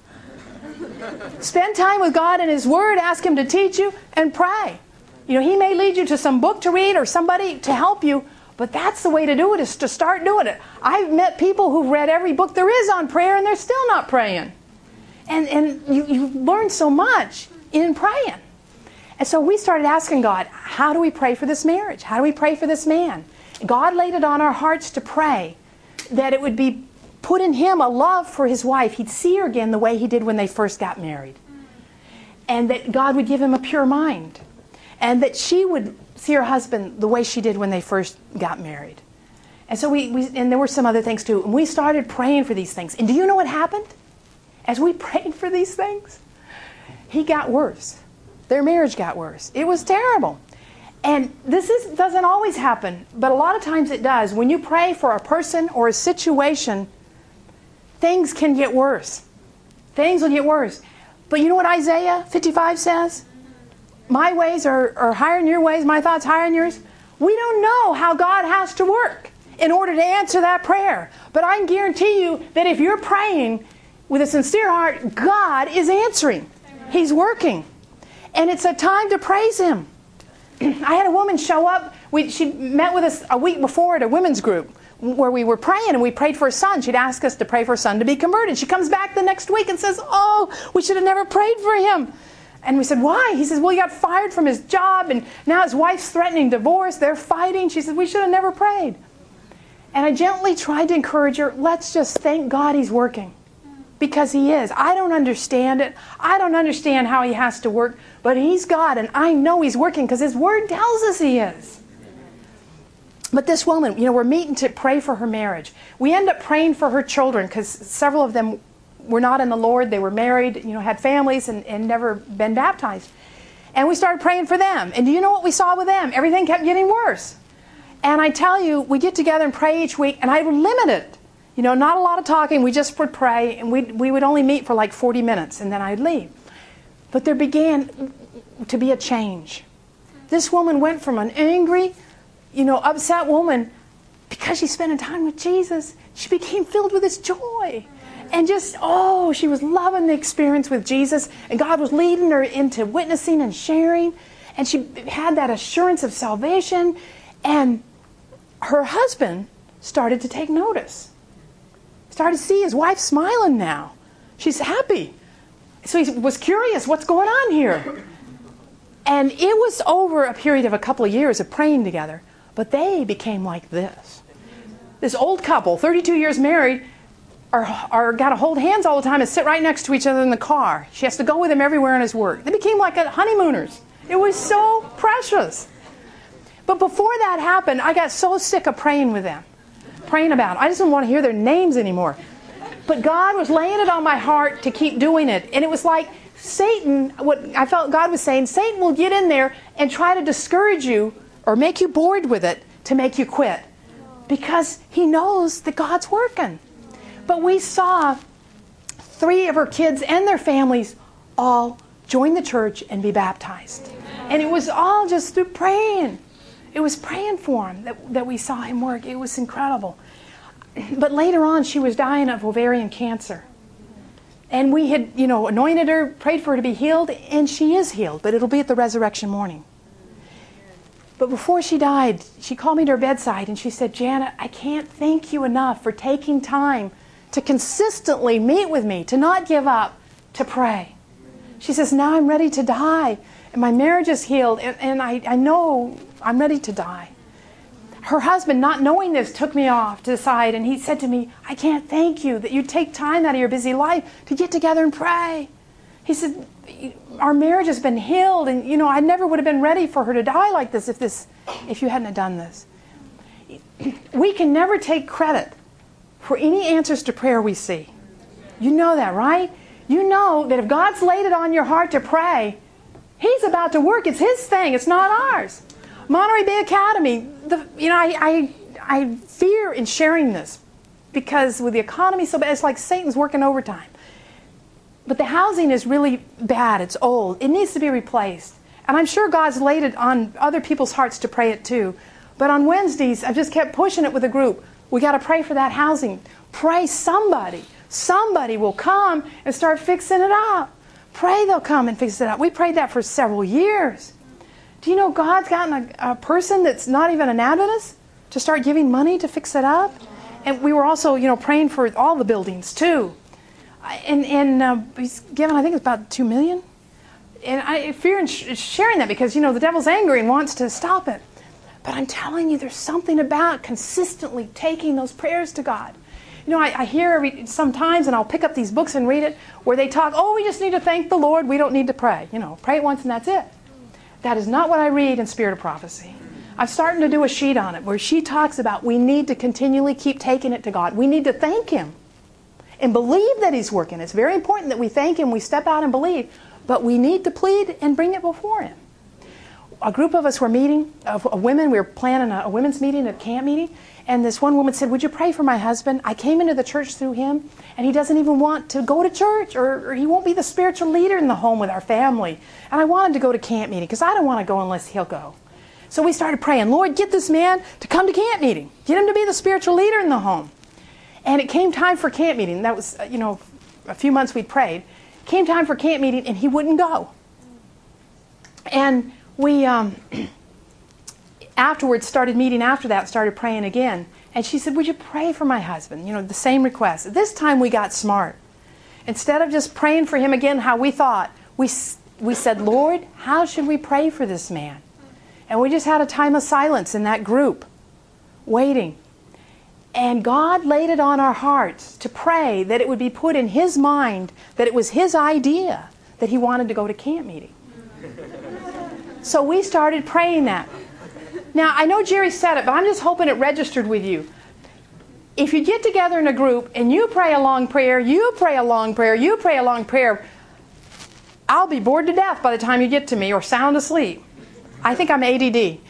Spend time with God and His Word, ask Him to teach you, and pray. He may lead you to some book to read or somebody to help you, but that's the way to do it, is to start doing it. I've met people who've read every book there is on prayer, and they're still not praying. And you learn so much in praying. And so we started asking God, how do we pray for this marriage? How do we pray for this man? God laid it on our hearts to pray that it would be put in him a love for his wife. He'd see her again the way he did when they first got married. And that God would give him a pure mind. And that she would see her husband the way she did when they first got married. And so and there were some other things too. And we started praying for these things. And do you know what happened? As we prayed for these things, he got worse. Their marriage got worse. It was terrible. And doesn't always happen, but a lot of times it does. When you pray for a person or a situation, things can get worse. Things will get worse. But you know what Isaiah 55 says? My ways are higher than your ways, my thoughts higher than yours. We don't know how God has to work in order to answer that prayer. But I can guarantee you that if you're praying with a sincere heart, God is answering. He's working. And it's a time to praise Him. I had a woman show up. She met with us a week before at a women's group where we were praying, and we prayed for her son. She'd asked us to pray for her son to be converted. She comes back the next week and says, "Oh, we should have never prayed for him." And we said, "Why?" He says, "Well, he got fired from his job, and now his wife's threatening divorce. They're fighting." She said, "We should have never prayed." And I gently tried to encourage her, let's just thank God He's working. Because He is. I don't understand it. I don't understand how He has to work. But He's God, and I know He's working because His Word tells us He is. But this woman, we're meeting to pray for her marriage. We end up praying for her children because several of them were not in the Lord. They were married, had families and never been baptized. And we started praying for them. And do you know what we saw with them? Everything kept getting worse. And I tell you, we get together and pray each week, and I would limit it. Not a lot of talking. We just would pray, and we would only meet for like 40 minutes, and then I'd leave. But there began to be a change. This woman went from an angry, upset woman, because she's spending time with Jesus, she became filled with this joy. And just, she was loving the experience with Jesus, and God was leading her into witnessing and sharing, and she had that assurance of salvation, and her husband started to take notice. Started to see his wife smiling now. She's happy. So he was curious, what's going on here? And it was over a period of a couple of years of praying together. But they became like this. This old couple, 32 years married, are got to hold hands all the time and sit right next to each other in the car. She has to go with him everywhere in his work. They became like honeymooners. It was so precious. But before that happened, I got so sick of praying with them. Praying about it. I just didn't want to hear their names anymore. But God was laying it on my heart to keep doing it. And it was like Satan, what I felt God was saying, Satan will get in there and try to discourage you or make you bored with it to make you quit. Because he knows that God's working. But we saw 3 of her kids and their families all join the church and be baptized. And it was all just through praying. It was praying for him that we saw him work. It was incredible. But later on, she was dying of ovarian cancer. And we had, anointed her, prayed for her to be healed, and she is healed, but it'll be at the resurrection morning. But before she died, she called me to her bedside, and she said, "Janet, I can't thank you enough for taking time to consistently meet with me, to not give up, to pray." She says, "Now I'm ready to die, and my marriage is healed, and I know I'm ready to die." Her husband, not knowing this, took me off to the side, and he said to me, "I can't thank you that you take time out of your busy life to get together and pray." He said, "Our marriage has been healed, and I never would have been ready for her to die like this if you hadn't have done this." We can never take credit for any answers to prayer we see. You know that, right? You know that if God's laid it on your heart to pray, He's about to work. It's His thing. It's not ours. Monterey Bay Academy, I fear in sharing this because with the economy so bad, it's like Satan's working overtime. But the housing is really bad. It's old. It needs to be replaced. And I'm sure God's laid it on other people's hearts to pray it too. But on Wednesdays, I've just kept pushing it with a group. We got to pray for that housing. Pray somebody. Somebody will come and start fixing it up. Pray they'll come and fix it up. We prayed that for several years. Do you know God's gotten a person that's not even an Adventist to start giving money to fix it up? And we were also, praying for all the buildings too. And he's given, I think it's about $2 million. And I fear in sharing that because, the devil's angry and wants to stop it. But I'm telling you, there's something about consistently taking those prayers to God. I hear sometimes, and I'll pick up these books and read it, where they talk, we just need to thank the Lord, we don't need to pray. Pray it once and that's it. That is not what I read in Spirit of Prophecy. I'm starting to do a sheet on it where she talks about we need to continually keep taking it to God. We need to thank Him and believe that He's working. It's very important that we thank Him, we step out and believe, but we need to plead and bring it before Him. A group of us were meeting, women, we were planning a women's meeting, a camp meeting, and this one woman said, would you pray for my husband? I came into the church through him, and he doesn't even want to go to church, or he won't be the spiritual leader in the home with our family. And I want him to go to camp meeting, because I don't want to go unless he'll go. So we started praying, Lord, get this man to come to camp meeting. Get him to be the spiritual leader in the home. And it came time for camp meeting. That was, a few months we'd prayed. Came time for camp meeting, and he wouldn't go. And we afterwards started meeting after that, started praying again. And she said, would you pray for my husband? The same request. This time we got smart. Instead of just praying for him again how we thought, we said, Lord, how should we pray for this man? And we just had a time of silence in that group, waiting. And God laid it on our hearts to pray that it would be put in His mind that it was His idea that he wanted to go to camp meeting. So we started praying that. Now, I know Jerry said it, but I'm just hoping it registered with you. If you get together in a group and you pray a long prayer, you pray a long prayer, you pray a long prayer, I'll be bored to death by the time you get to me or sound asleep. I think I'm ADD.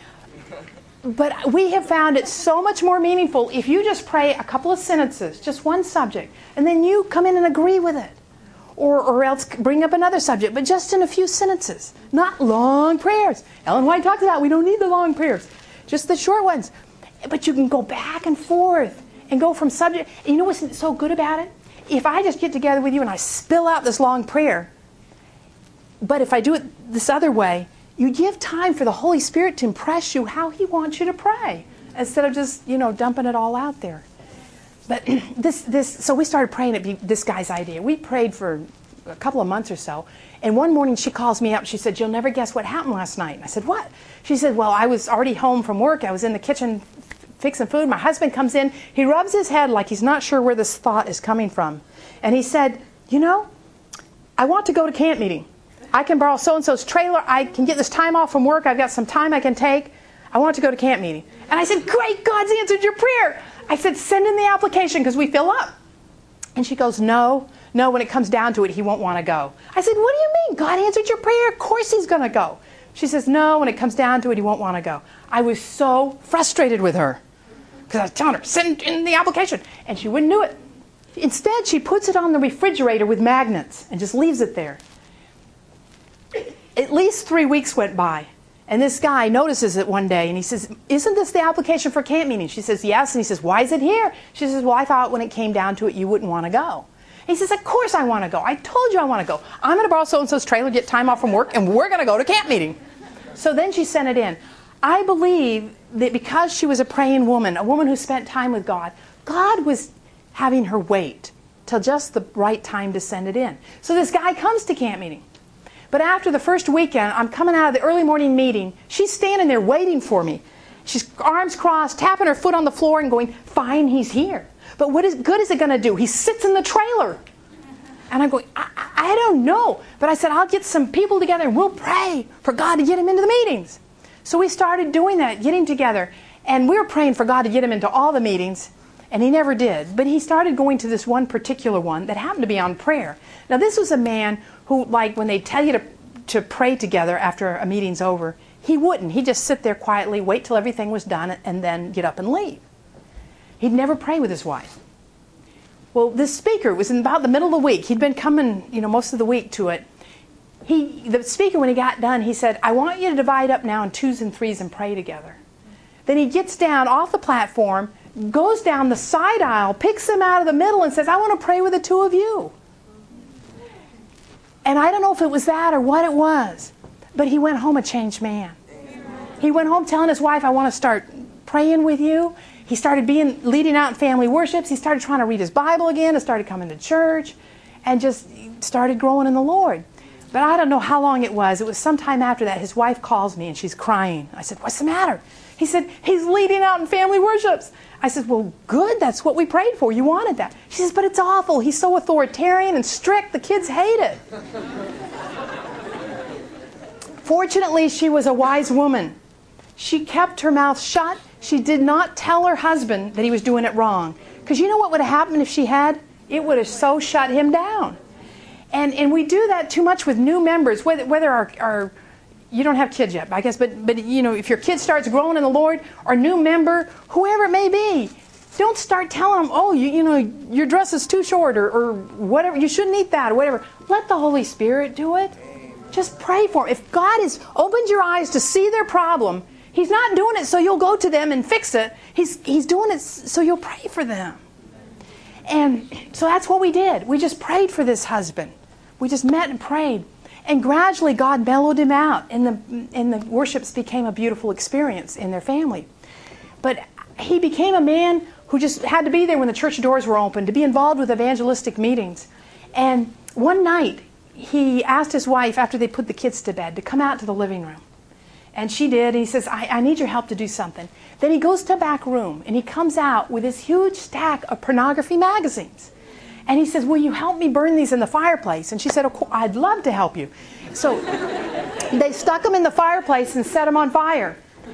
But we have found it so much more meaningful if you just pray a couple of sentences, just one subject, and then you come in and agree with it. Or else bring up another subject, but just in a few sentences. Not long prayers. Ellen White talks about we don't need the long prayers. Just the short ones. But you can go back and forth and go from subject. And you know what's so good about it? If I just get together with you and I spill out this long prayer, but if I do it this other way, you give time for the Holy Spirit to impress you how He wants you to pray, instead of just, dumping it all out there. But so we started praying at this guy's idea. We prayed for a couple of months or so. And one morning she calls me up. She said, you'll never guess what happened last night. And I said, what? She said, well, I was already home from work. I was in the kitchen fixing food. My husband comes in. He rubs his head like he's not sure where this thought is coming from. And he said, I want to go to camp meeting. I can borrow so-and-so's trailer. I can get this time off from work. I've got some time I can take. I want to go to camp meeting. And I said, great, God's answered your prayer. I said, send in the application because we fill up. And she goes, no, when it comes down to it, he won't want to go. I said, what do you mean? God answered your prayer. Of course he's going to go. She says, no, when it comes down to it, he won't want to go. I was so frustrated with her because I was telling her, send in the application. And she wouldn't do it. Instead, she puts it on the refrigerator with magnets and just leaves it there. At least 3 weeks went by. And this guy notices it one day, and he says, isn't this the application for camp meeting? She says, yes. And he says, why is it here? She says, well, I thought when it came down to it, you wouldn't want to go. He says, of course I want to go. I told you I want to go. I'm going to borrow so-and-so's trailer, get time off from work, and we're going to go to camp meeting. So then she sent it in. I believe that because she was a praying woman, a woman who spent time with God, God was having her wait till just the right time to send it in. So this guy comes to camp meeting. But after the first weekend, I'm coming out of the early morning meeting. She's standing there waiting for me. She's arms crossed, tapping her foot on the floor and going, fine, he's here. But what good is it going to do? He sits in the trailer. And I'm going, I don't know. But I said, I'll get some people together and we'll pray for God to get him into the meetings. So we started doing that, getting together. And we were praying for God to get him into all the meetings. And he never did. But he started going to this one particular one that happened to be on prayer. Now this was a man who, like when they tell you to pray together after a meeting's over, he wouldn't. He'd just sit there quietly, wait till everything was done, and then get up and leave. He'd never pray with his wife. Well, this speaker was in about the middle of the week. He'd been coming, most of the week to it. The speaker, when he got done, he said, I want you to divide up now in 2s and 3s and pray together. Then he gets down off the platform, goes down the side aisle, picks them out of the middle and says, I want to pray with the two of you. And I don't know if it was that or what it was, but he went home a changed man. He went home telling his wife, I want to start praying with you. He started leading out in family worships. He started trying to read his Bible again and started coming to church and just started growing in the Lord. But I don't know how long it was. It was sometime after that. His wife calls me and she's crying. I said, what's the matter? He said, he's leading out in family worships. I said, well, good. That's what we prayed for. You wanted that. She says, but it's awful. He's so authoritarian and strict. The kids hate it. Fortunately, she was a wise woman. She kept her mouth shut. She did not tell her husband that he was doing it wrong. Because you know what would have happened if she had? It would have so shut him down. And we do that too much with new members, whether our you don't have kids yet, I guess, but you know, if your kid starts growing in the Lord, or new member, whoever it may be, don't start telling them, oh, you know, your dress is too short, or whatever, you shouldn't eat that, or whatever. Let the Holy Spirit do it. Just pray for them. If God has opened your eyes to see their problem, He's not doing it so you'll go to them and fix it. He's doing it so you'll pray for them. And so that's what we did. We just prayed for this husband. We just met and prayed. And gradually God mellowed him out. And the worships became a beautiful experience in their family. But he became a man who just had to be there when the church doors were open, to be involved with evangelistic meetings. And one night, he asked his wife, after they put the kids to bed, to come out to the living room. And she did. And he says, I need your help to do something. Then he goes to a back room, and he comes out with this huge stack of pornography magazines. And he says, will you help me burn these in the fireplace? And she said, of course, I'd love to help you. So they stuck them in the fireplace and set them on fire.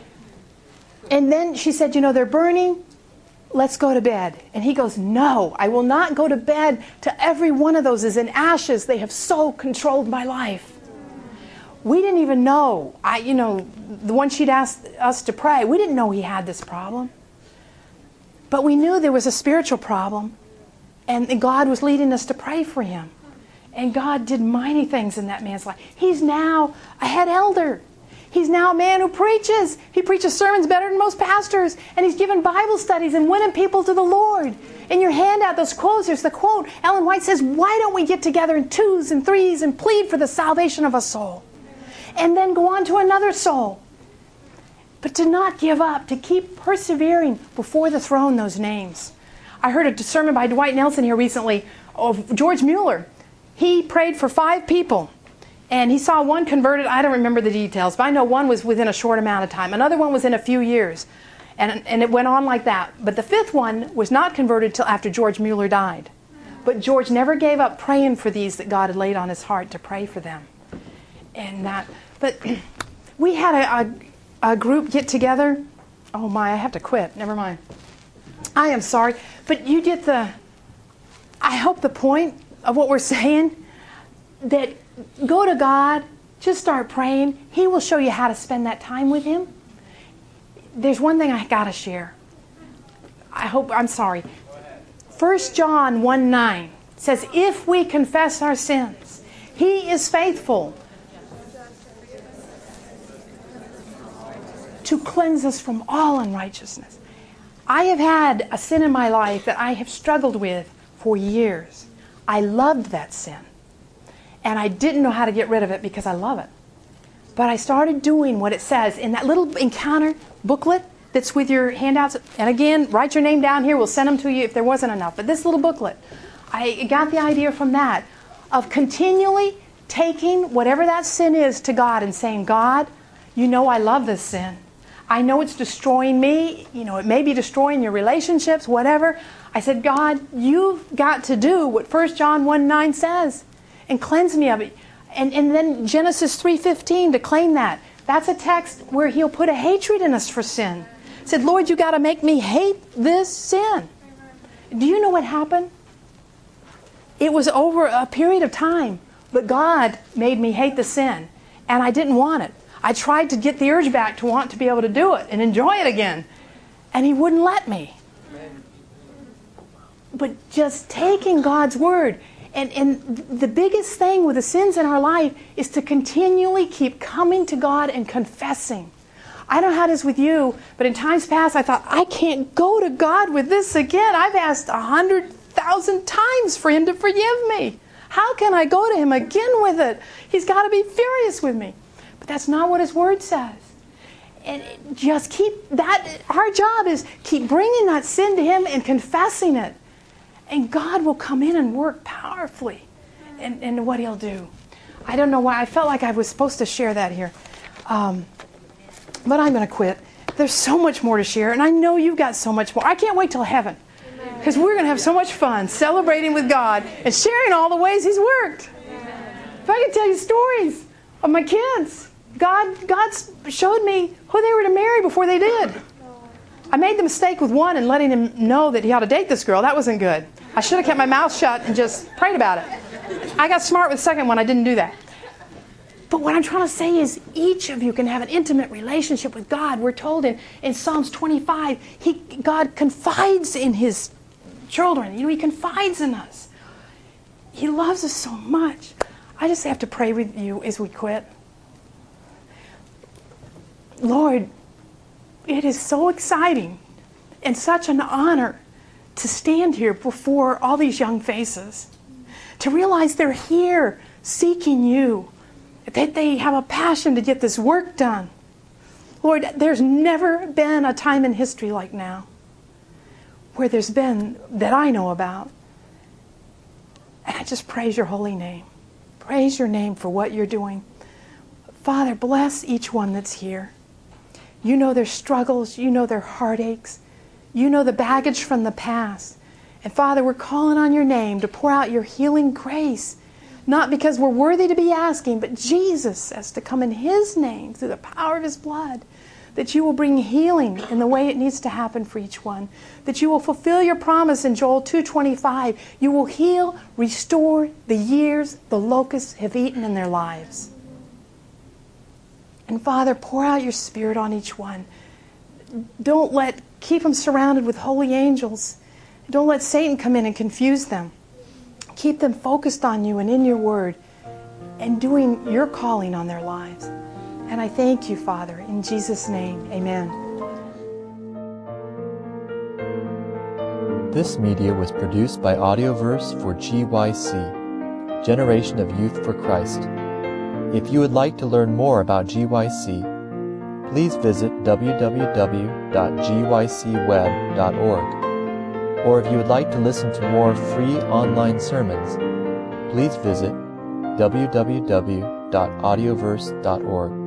And then she said, you know, they're burning. Let's go to bed. And he goes, no, I will not go to bed till every one of those is in ashes. They have so controlled my life. We didn't even know. The one she'd asked us to pray, we didn't know he had this problem. But we knew there was a spiritual problem. And God was leading us to pray for him. And God did mighty things in that man's life. He's now a head elder. He's now a man who preaches. He preaches sermons better than most pastors. And he's given Bible studies and winning people to the Lord. In your handout, those quotes, there's the quote. Ellen White says, why don't we get together in twos and threes and plead for the salvation of a soul? And then go on to another soul. But to not give up, to keep persevering before the throne, those names. I heard a sermon by Dwight Nelson here recently of George Mueller. He prayed for 5 people. And he saw one converted. I don't remember the details, but I know one was within a short amount of time. Another one was in a few years. And it went on like that. But the 5th one was not converted till after George Mueller died. But George never gave up praying for these that God had laid on his heart to pray for them. But we had a group get together. Oh my, I have to quit. Never mind. I am sorry. But you get I hope the point of what we're saying, that go to God, just start praying. He will show you how to spend that time with Him. There's one thing I got to share. I'm sorry. 1 John 1:9 says, if we confess our sins, He is faithful to cleanse us from all unrighteousness. I have had a sin in my life that I have struggled with for years. I loved that sin. And I didn't know how to get rid of it because I love it. But I started doing what it says in that little encounter booklet that's with your handouts. And again, write your name down here. We'll send them to you if there wasn't enough. But this little booklet, I got the idea from that of continually taking whatever that sin is to God and saying, God, you know I love this sin. I know it's destroying me. You know, it may be destroying your relationships, whatever. I said, God, you've got to do what 1 John 1:9 says. And cleanse me of it. And then Genesis 3:15 to claim that. That's a text where He'll put a hatred in us for sin. Said, Lord, you got to make me hate this sin. Do you know what happened? It was over a period of time, but God made me hate the sin, and I didn't want it. I tried to get the urge back to want to be able to do it and enjoy it again, and He wouldn't let me. But just taking God's Word. And the biggest thing with the sins in our life is to continually keep coming to God and confessing. I don't know how it is with you, but in times past I thought, I can't go to God with this again. I've asked 100,000 times for Him to forgive me. How can I go to Him again with it? He's got to be furious with me. But that's not what His Word says. And just keep that. Our job is keep bringing that sin to Him and confessing it. And God will come in and work powerfully in what He'll do. I don't know why. I felt like I was supposed to share that here. But I'm going to quit. There's so much more to share, and I know you've got so much more. I can't wait till heaven, because we're going to have so much fun celebrating with God and sharing all the ways He's worked. If I could tell you stories of my kids, God showed me who they were to marry before they did. I made the mistake with one and letting him know that he ought to date this girl. That wasn't good. I should have kept my mouth shut and just prayed about it. I got smart with the second one. I didn't do that. But what I'm trying to say is each of you can have an intimate relationship with God. We're told in Psalms 25, God confides in His children. He confides in us. He loves us so much. I just have to pray with you as we quit. Lord, it is so exciting and such an honor to stand here before all these young faces, to realize they're here seeking you, that they have a passion to get this work done. Lord, there's never been a time in history like now where there's been, that I know about. And I just praise your holy name. Praise your name for what you're doing. Father, bless each one that's here. You know their struggles. You know their heartaches. You know the baggage from the past. And Father, we're calling on your name to pour out your healing grace. Not because we're worthy to be asking, but Jesus says to come in His name through the power of His blood, that you will bring healing in the way it needs to happen for each one, that you will fulfill your promise in Joel 2:25. You will heal, restore the years the locusts have eaten in their lives. And Father, pour out your Spirit on each one. Keep them surrounded with holy angels. Don't let Satan come in and confuse them. Keep them focused on you and in your word and doing your calling on their lives. And I thank you, Father, in Jesus' name. Amen. This media was produced by Audioverse for GYC, Generation of Youth for Christ. If you would like to learn more about GYC, please visit www.gycweb.org. Or if you would like to listen to more free online sermons, please visit www.audioverse.org.